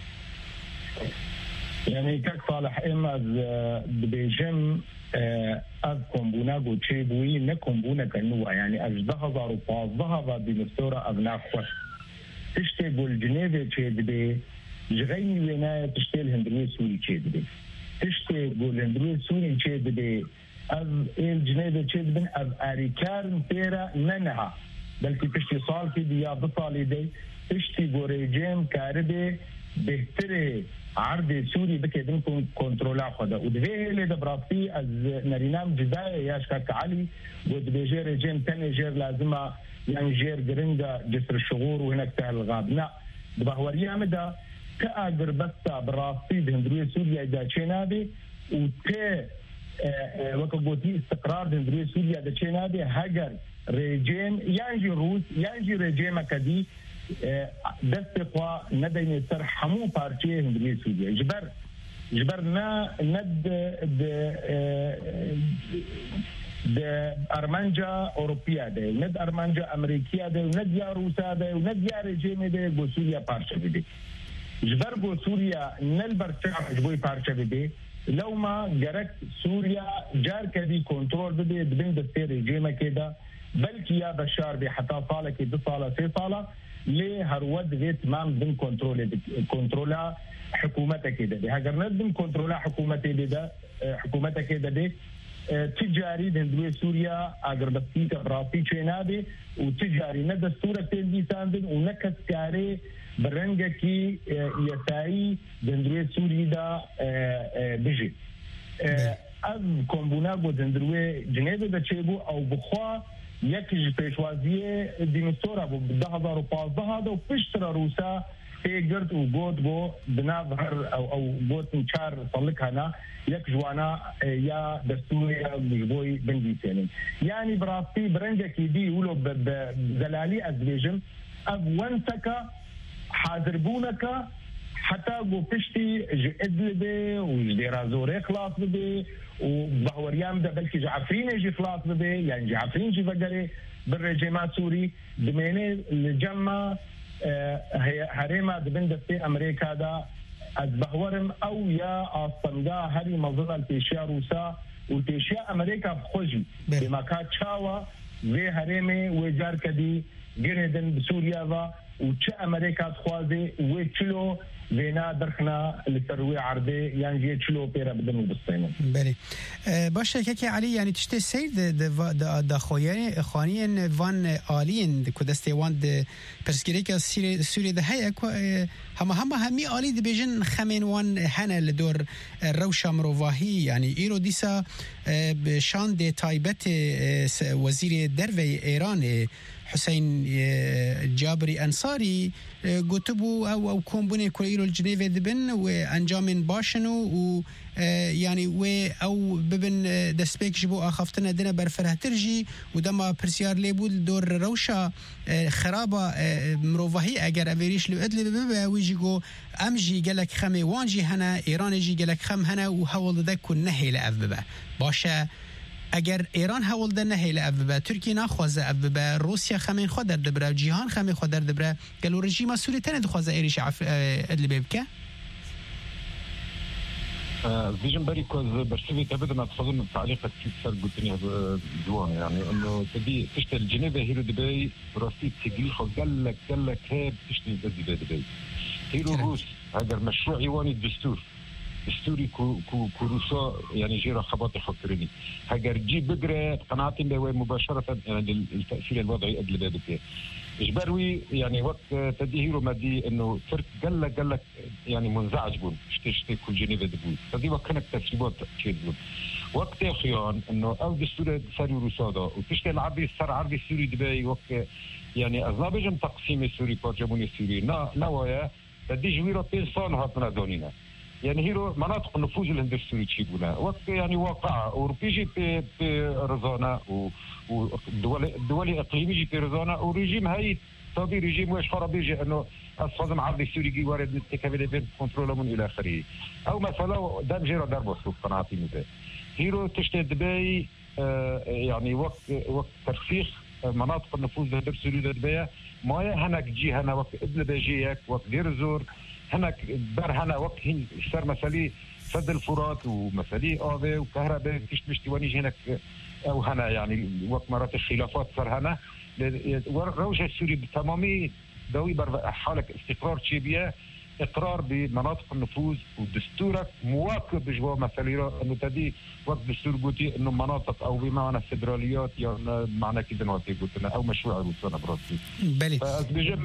يعني كاك صالح إما دبيجم از كومبونا غوتشي بوي نكومبونا كنوا يعني از ظهر وظهر بمستورة أبناء خوش تشتي قول جنيفة تشيدبي جغيني ويناية تشتي الهندروي سوري تشيدبي تشتي قول الهندروي سوري تشيدبي از الجنيفة تشيدبن از أريكار متيرا ننها بلكي تشتي صال في ديا بطالي دي تشتي قوريجيم كاربي بهتري عرض سوري بكدن كنترولا خدا ودبيه اللي دبراسي از نرينام جزائر ياشكاك علي ودبيه رجيم تاني جير لازمة يعني جير جرنجا جسر الشغور وهناك تهل الغابنا دبهوريا مدى كأقر بستا براسي بهندروية سوريا دا تشينابي وتي وكبوتي استقرار بهندروية سوريا دا تشينابي هاجر رجيم يانجي روس يانجي رجيم كدي دست خوا ندين سر حمو پارچه هندوی سوریا جبر نا ند د ارمانجا اوروپیا ده ند ارمانجا امریکیا ده ند یا روسا ده ند یا رژیم ده گو سوریا پارچه بده جبر گو سوریا نل برچا جبوی پارچه بده لو ما جرك سوريا جار كدي كنترول بده بين دستور رژیم كده بلکې یا بشار به حتی ساله کې 2 ساله 3 ساله له هر ود غيت تمام ضمن كنترولا حكومتك كده هاجر ضمن كنترولا حكومتي ده حكومتك كده تجاري هندوي سوريا اگر بسيط براسي چينادي وتجاري نه دستور تندي ساندن ونكس كاري برنگه کی يساي هندوي سوريا دا بيجي از كومبونا گو هندوي جنيف ده چيبو او بخوا یکی پیشوازی دینستورا بو 2015 دا و پشتر روسا تیگرد و گود بو بناو هر او گود چار صلق هنا یک جوانا یا دستوری بجبوی بندی سینین یعنی براستی برنجه کی دی اولو بزلالی از بیجم اب وانتکا حاضربونکا حتى جو بشتي ادلبي وجديرازوري خلاص بده وبهوريام ده بلكي جعفرين يجي خلاص بده يعني جعفرين يجي بقري بالرجيمات سوري دميني الجمع هريما دبندستي امريكا دا از بهورم او يا اصلا هري مظنه التيشيا روسا وتيشيا امريكا بخوجي بما كان تشاوا في هريمي وجار كدي جردن بسوريا و وچه امریکا خوازه و چلو وینا درخنا لتروي عرضه يعني چلو پیرا بدن بستینم بله باشه که علی یعنی تشته سیر د خوانین وان آلین د کدسته وان د پرسکری که سوری ده هيا همي آلی د بیژن خمن وان هنه لدور روشا مروواهی يعني ایرو دیسا شان د تایبت وزیر دروی ایران حسين جابري أنصاري قتبوا أو كومبوني كوليرو الجنيفة دبن وأنجام باشنو و يعني و أو ببن دسبيك جبو أخفتنا دنا برفرها ترجي ودما برسيار ليبول دور روشة خرابة مروفهي أجر أفريش لو أدلي ببا ويجيجو أمجي جلك خمي وانجي هنا إيران جي جلك خم هنا وهول ذاك النهي لأفبا باشا اگر ایران هول ده نه له اببا ترکیه نخوازه اببا روسیا خمین خود در دبره جهان خمین خود در دبره گلو رژیم سوری تنه دخوازه ایریش ادلی ببکه فيجن بري كوز برشلونة تبدأ ما تفضل تعليقك في سر قلتني هذا دوان يعني إنه تبي تشتري جنيفة هيرو دبي راسي تجري خو قال لك هي تشتري دبي هيرو روس هذا مشروع يواني الدستور دستوري كروسا يعني جيرا خباطي خطرني هاجر جيب بقرة قناعتي به مباشرة يعني التأثير الوضعي قبل ذلك إجباري يعني وقت تديهيرو مادي إنه ترك قال لك يعني منزعج بون اشتي كل جنيفة دبون فدي وقت كانت تسريبات كيد بون وقت خيان إنه أو دستور ساري روسادا وتشتي العربي السر عربي السوري دبي وقت يعني أزنابجم تقسيم السوري بارجمون السوري نوايا تدي جويرة بينسان هاتنا دونينا يعني هيرو مناطق النفوذ الهندسي تشيبونا وقت يعني واقع أوروبيجي برزانا ودول إقليميجي برزانا وريجيم هاي طبي ريجيم واش خرابيجي إنه أصلا عرض السوري وارد تكابيل بين كنترول من إلى آخره أو مثلا دام جيرا دربوس قناعتي مده هيرو تشتي دبي يعني وقت ترسيخ مناطق النفوذ الهندسي دبي ما هناك جي هنا وقت ابن بيجيك وقت دير الزور هناك بر هنا وقت صار مسالي سد الفرات ومسالي آبه وكهرباء فيش مشتوانيج هناك أو هنا يعني وقت مرات الخلافات صار هنا روجه السوري بتمامي دوي بر حالك استقرار تشيبيا إقرار بمناطق النفوذ ودستورك مواكب بجوا مسالي إنه تدي وقت دستور قلتي إنه مناطق أو بمعنى الفدراليات يعني معنى كده نواتي قلتنا أو مشروع روسنا براسي. بلي. فبيجم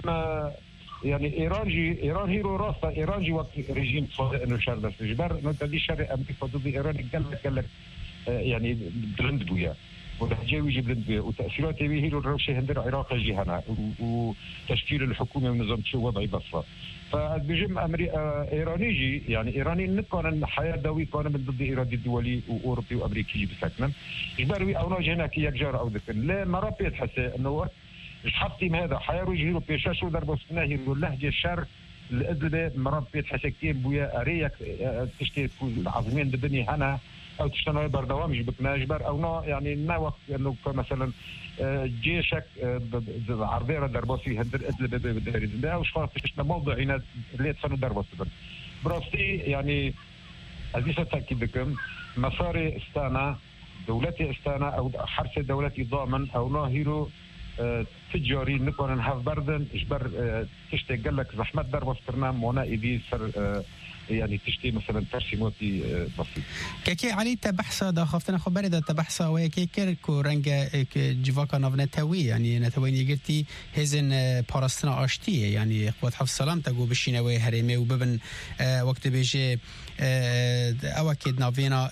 يعني إيران هيرو راسا إيران جي وقت رجيم صادق إنه شر بس جبر إنه تدي شر أمريكا ضد إيران قال لك يعني بلند بويا وده جاوي جي بلند بويا وتأثيرات هيرو الروشة هندر العراق جي هنا وتشكيل الحكومة ونظام شو وضعي بصفة فبيجم إيراني جي يعني إيراني نكون الحياة دوي كان من ضد إرادة الدولي وأوروبي وأمريكي بسكنا جبروي أو ناجي هناك يكجار أو ذكر لا مرة بيتحسى إنه مش حاطين هذا حيروج هيرو بيشاشو دربوس ناهيرو اللهجة الشر الأدلة مرات بيتحسكين بويا أريك تشتري عظمين دبني هنا أو تشتنوي بردوام جبكنا جبر أو نا يعني نا وقت إنه مثلا جيشك عرضيرة دربوسي هندر أدلة بداري لا وش خاص تشتنا موضوعنا اللي تفنوا دربوس براسي يعني عزيزة تأكيد لكم مساري استانا دولتي استانا أو حرس دولتي ضامن أو ناهيرو تجاري نكون نحف بردن إجبر تشتي قال لك زحمة دربوس كرنا مونا إذي سر يعني تشتي مثلا ترسيماتي بسيط كي علي تبحث دا خفتنا خبر دا تبحث ويكي كيركو رنجا جواكا نتوي يعني نتوي نيجرتي هزن باراستنا اشتي يعني قوات حفظ سلام تقو بشينوي هريمي وببن وقت بيجي اوكيد نافينا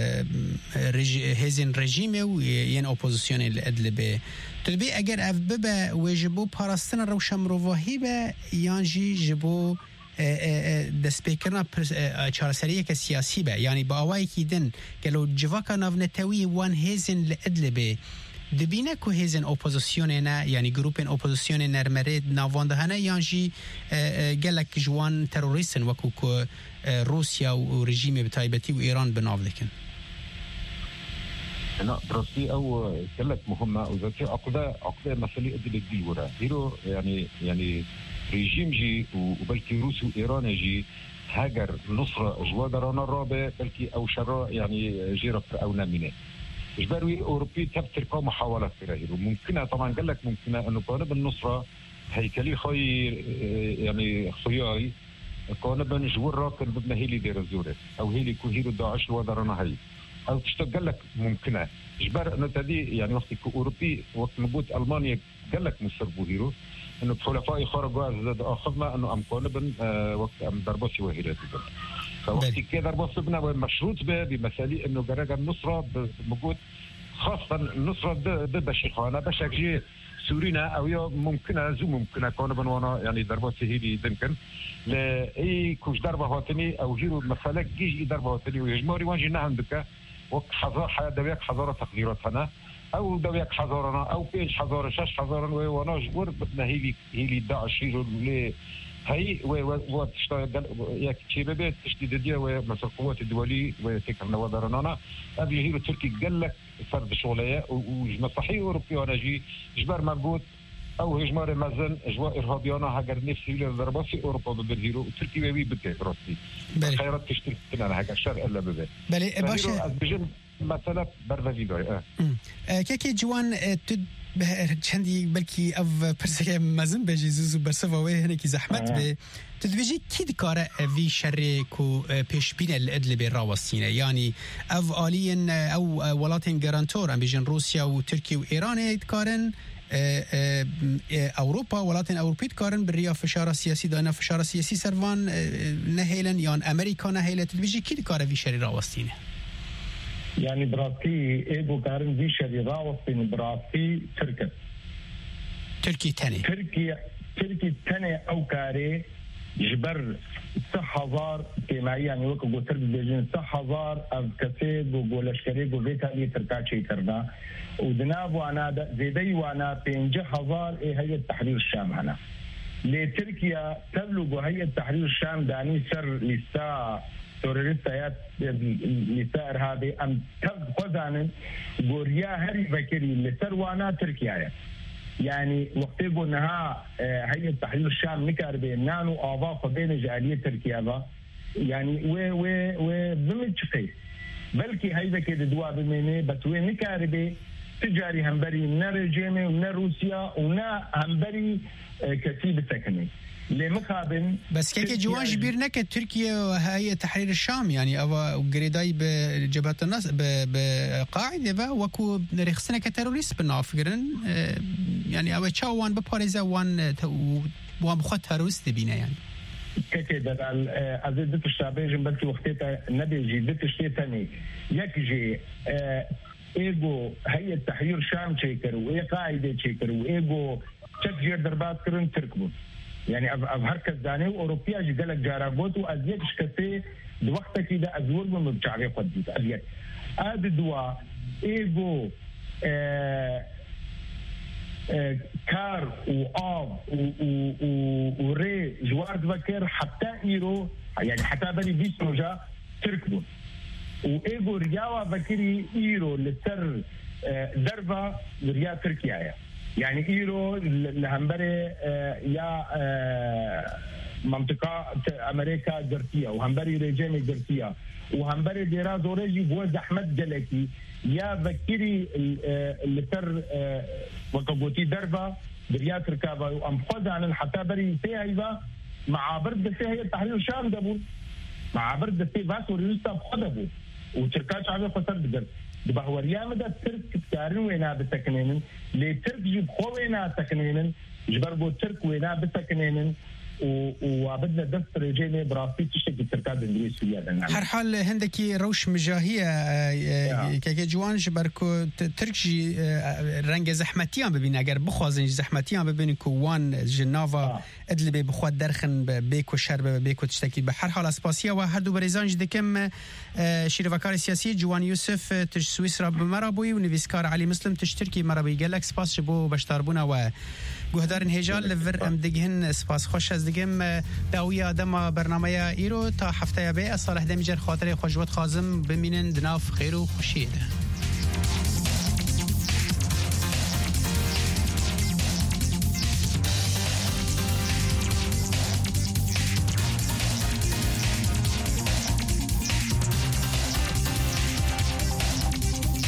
هزن رجيمي وين اوبوزيسيون الادلبي تلبي اگر اف ببا وجبو باراستنا روشم روواهيبه يانجي جبو دسپیکرنا چارەسەریە کە سیاسی بە یعنی بە ئەوایەکی دن کە لەو جڤاکە ناونەتەوی وان هێزن لە ئەدلێ دبینە کو هێزن ئۆپۆزیسیۆنێنە یعنی گروپێن ئۆپۆزیسیۆنێ نەرمەرێت ناوەندەهەنە یانژی گەلک جوان تەرۆریستن وەکو رووسیا و ڕژیمێ بەتایبەتی و ئێران بناو دەکەن. لا براسي او كلك مهمه وذاتي عقده مسألة ادلة دي ورا هيرو يعني ريجيم جي وبلكي روسي وإيران جي هاجر نصرة جوادرانا الرابع بلكي أو شراء يعني جيرة أو نامينة إجباري أوروبي تبتر كو محاولة في رهيرو ممكنة طبعا قال لك ممكنة أنه قانب النصرة هيكلي خير يعني خياري قانب جوار راكن بدنا هيلي دير الزورة أو هيلي كو هيرو داعش وادرانا هاي أو تشتغل لك ممكنة إجبار أنه تدي يعني وقت أوروبي وقت نبوت ألمانيا قال لك مصر بوهيرو انه حلفاء خرجوا زاد اخذنا انه امكان وقت ام دربوسي وهيرات فوقت كده دربوسي بنا مشروط بمسالي انه جرجا النصره موجود خاصه النصره ضد الشيخانه باش جي سورينا او يا ممكن زو ممكن كون بنوانا يعني ضربات هيدي دمكن لاي كوش ضربه هاتني او جيرو مسالك جيجي ضربه هاتني ويجماري وانجي نعم بك وقت حضار حياه دويك حضاره تقديراتنا او دويك حضارنا او بيش حضاره شاش حضارنا وانا جبر بدنا هيلي داعش اللي هي وتشتغل ياك شباب تشديد دي ومثل القوات الدوليه وتكرنا ودرنا ابي هيرو تركي قال لك فرد شغليه ومصحي اوروبي وانا جي جبر مربوط او هجمار مازن اجواء ارهابيانا هاجر نفسي للضربات في اوروبا بالهيرو تركي وي بك روسي خيرات تشتري انا هاجر شر الا ببه بلي باشا مثلا برفي دوي كيكي جوان چندی بلکی او پرسه مازن بجی زوزو برسوا و هنکی زحمت به تدویجی کی دکاره وی شر کو پیش بین الادل به راوستینه یعنی او آلین او ولاتین گارانتور ام بیجن روسیا و ترکیه و ایران دکارن اوروپا ولاتین اوروپی دکارن بریا فشار سیاسی دانا فشار سیاسی سروان نهیلن یان امریکا نهیله تدویجی کی دکاره وی شر راوستینه يعني براسي ايبو كارن دي شري راوستين براسي تركي تاني او كاري جبر 6000 كما يعني وقت قلت ترك بيجين 6000 او كسيد وقولشكري وفيتا لي تركاتشي كرنا ودناب وانا زيدي وانا 5000 هي التحرير الشام هنا لتركيا تبلغ هيئة تحرير الشام داني سر لسا توريستايات لسا ارهابي ام تبقزان غوريا هري بكري لسروانا تركيا يعني وقت قلناها هيئة تحرير الشام نكاربي نانو آضافة بين جالية تركيا يعني و بمتشفي بلكي هيدا كده دوا بميني بس وين نكاربي تجاري همبري نا رجيمي ونا روسيا ونا همبري كتيب سكني لمقابل بس كيكي جواج بيرنك تركيا وهي تحرير الشام يعني او قريداي بجبهة النصر بقاعدة با وكو رخصنا كتروريست بالنافقرن يعني او تشاوان بباريزا وان بخوات تروريست بينا يعني كيكي دال ازيد دتشتابيجن بلكي وقتها نبيجي دتشتيتاني يكجي ايجو هي التحرير شام تشيكر واي قاعده تشيكر وايجو تشجير دربات كرن تركبون يعني اب هركز داني اوروبيا جلك جاراغوتو ازيك شكتي بوقت كده ازور من بتاعي قديت ازيك اد دوا ايجو كار واب وري جوارد بكر حتى ايرو يعني حتى بني بيسوجا تركبون وايجو رياوا بكري ايرو لسر دربه ريا تركيا يعني ايرو لهمبري يا منطقه امريكا درتيا وهمبري ريجيمي درتيا وهمبري ديراز اوريجي بو زحمت جلكي يا بكري لسر وقبوتي دربه ريا تركيا وام خذان حتى بري فيها مع برد فيها التحرير الشام دبول مع برد في باس وريستا خدبو وتركاش عبي خسر دقل بهوريا مدى ترك تكارن وينا بسكنين لترك جيب خوينا تكنين جبربو ترك وينا بسكنين وعبدنا دست رجيني براسي تشتكي تركات انجليز في يدنا هر حال هندكي روش مجاهية كي جوان جبركو تركجي رنگ زحمتيان ببين اگر بخوازن زحمتيان ببين كوان جنافا ادلبي بخواد درخن بيكو شرب بيكو تشتكي بهر حال اسباسيا و هر دو بريزان جدكم شيروكار سياسي جوان يوسف تش سويسرا بمرابوي ونفيسكار علي مسلم تشتركي مرابي قالك سباس بو بشتاربونا و گهدارن هجال لور ام دگهن سپاس خوش از دگم داوی آدم برنامه ایرو تا هفته به صالح دمیجر خاطر خوشوت خازم بمینن دناف خیر و خوشیده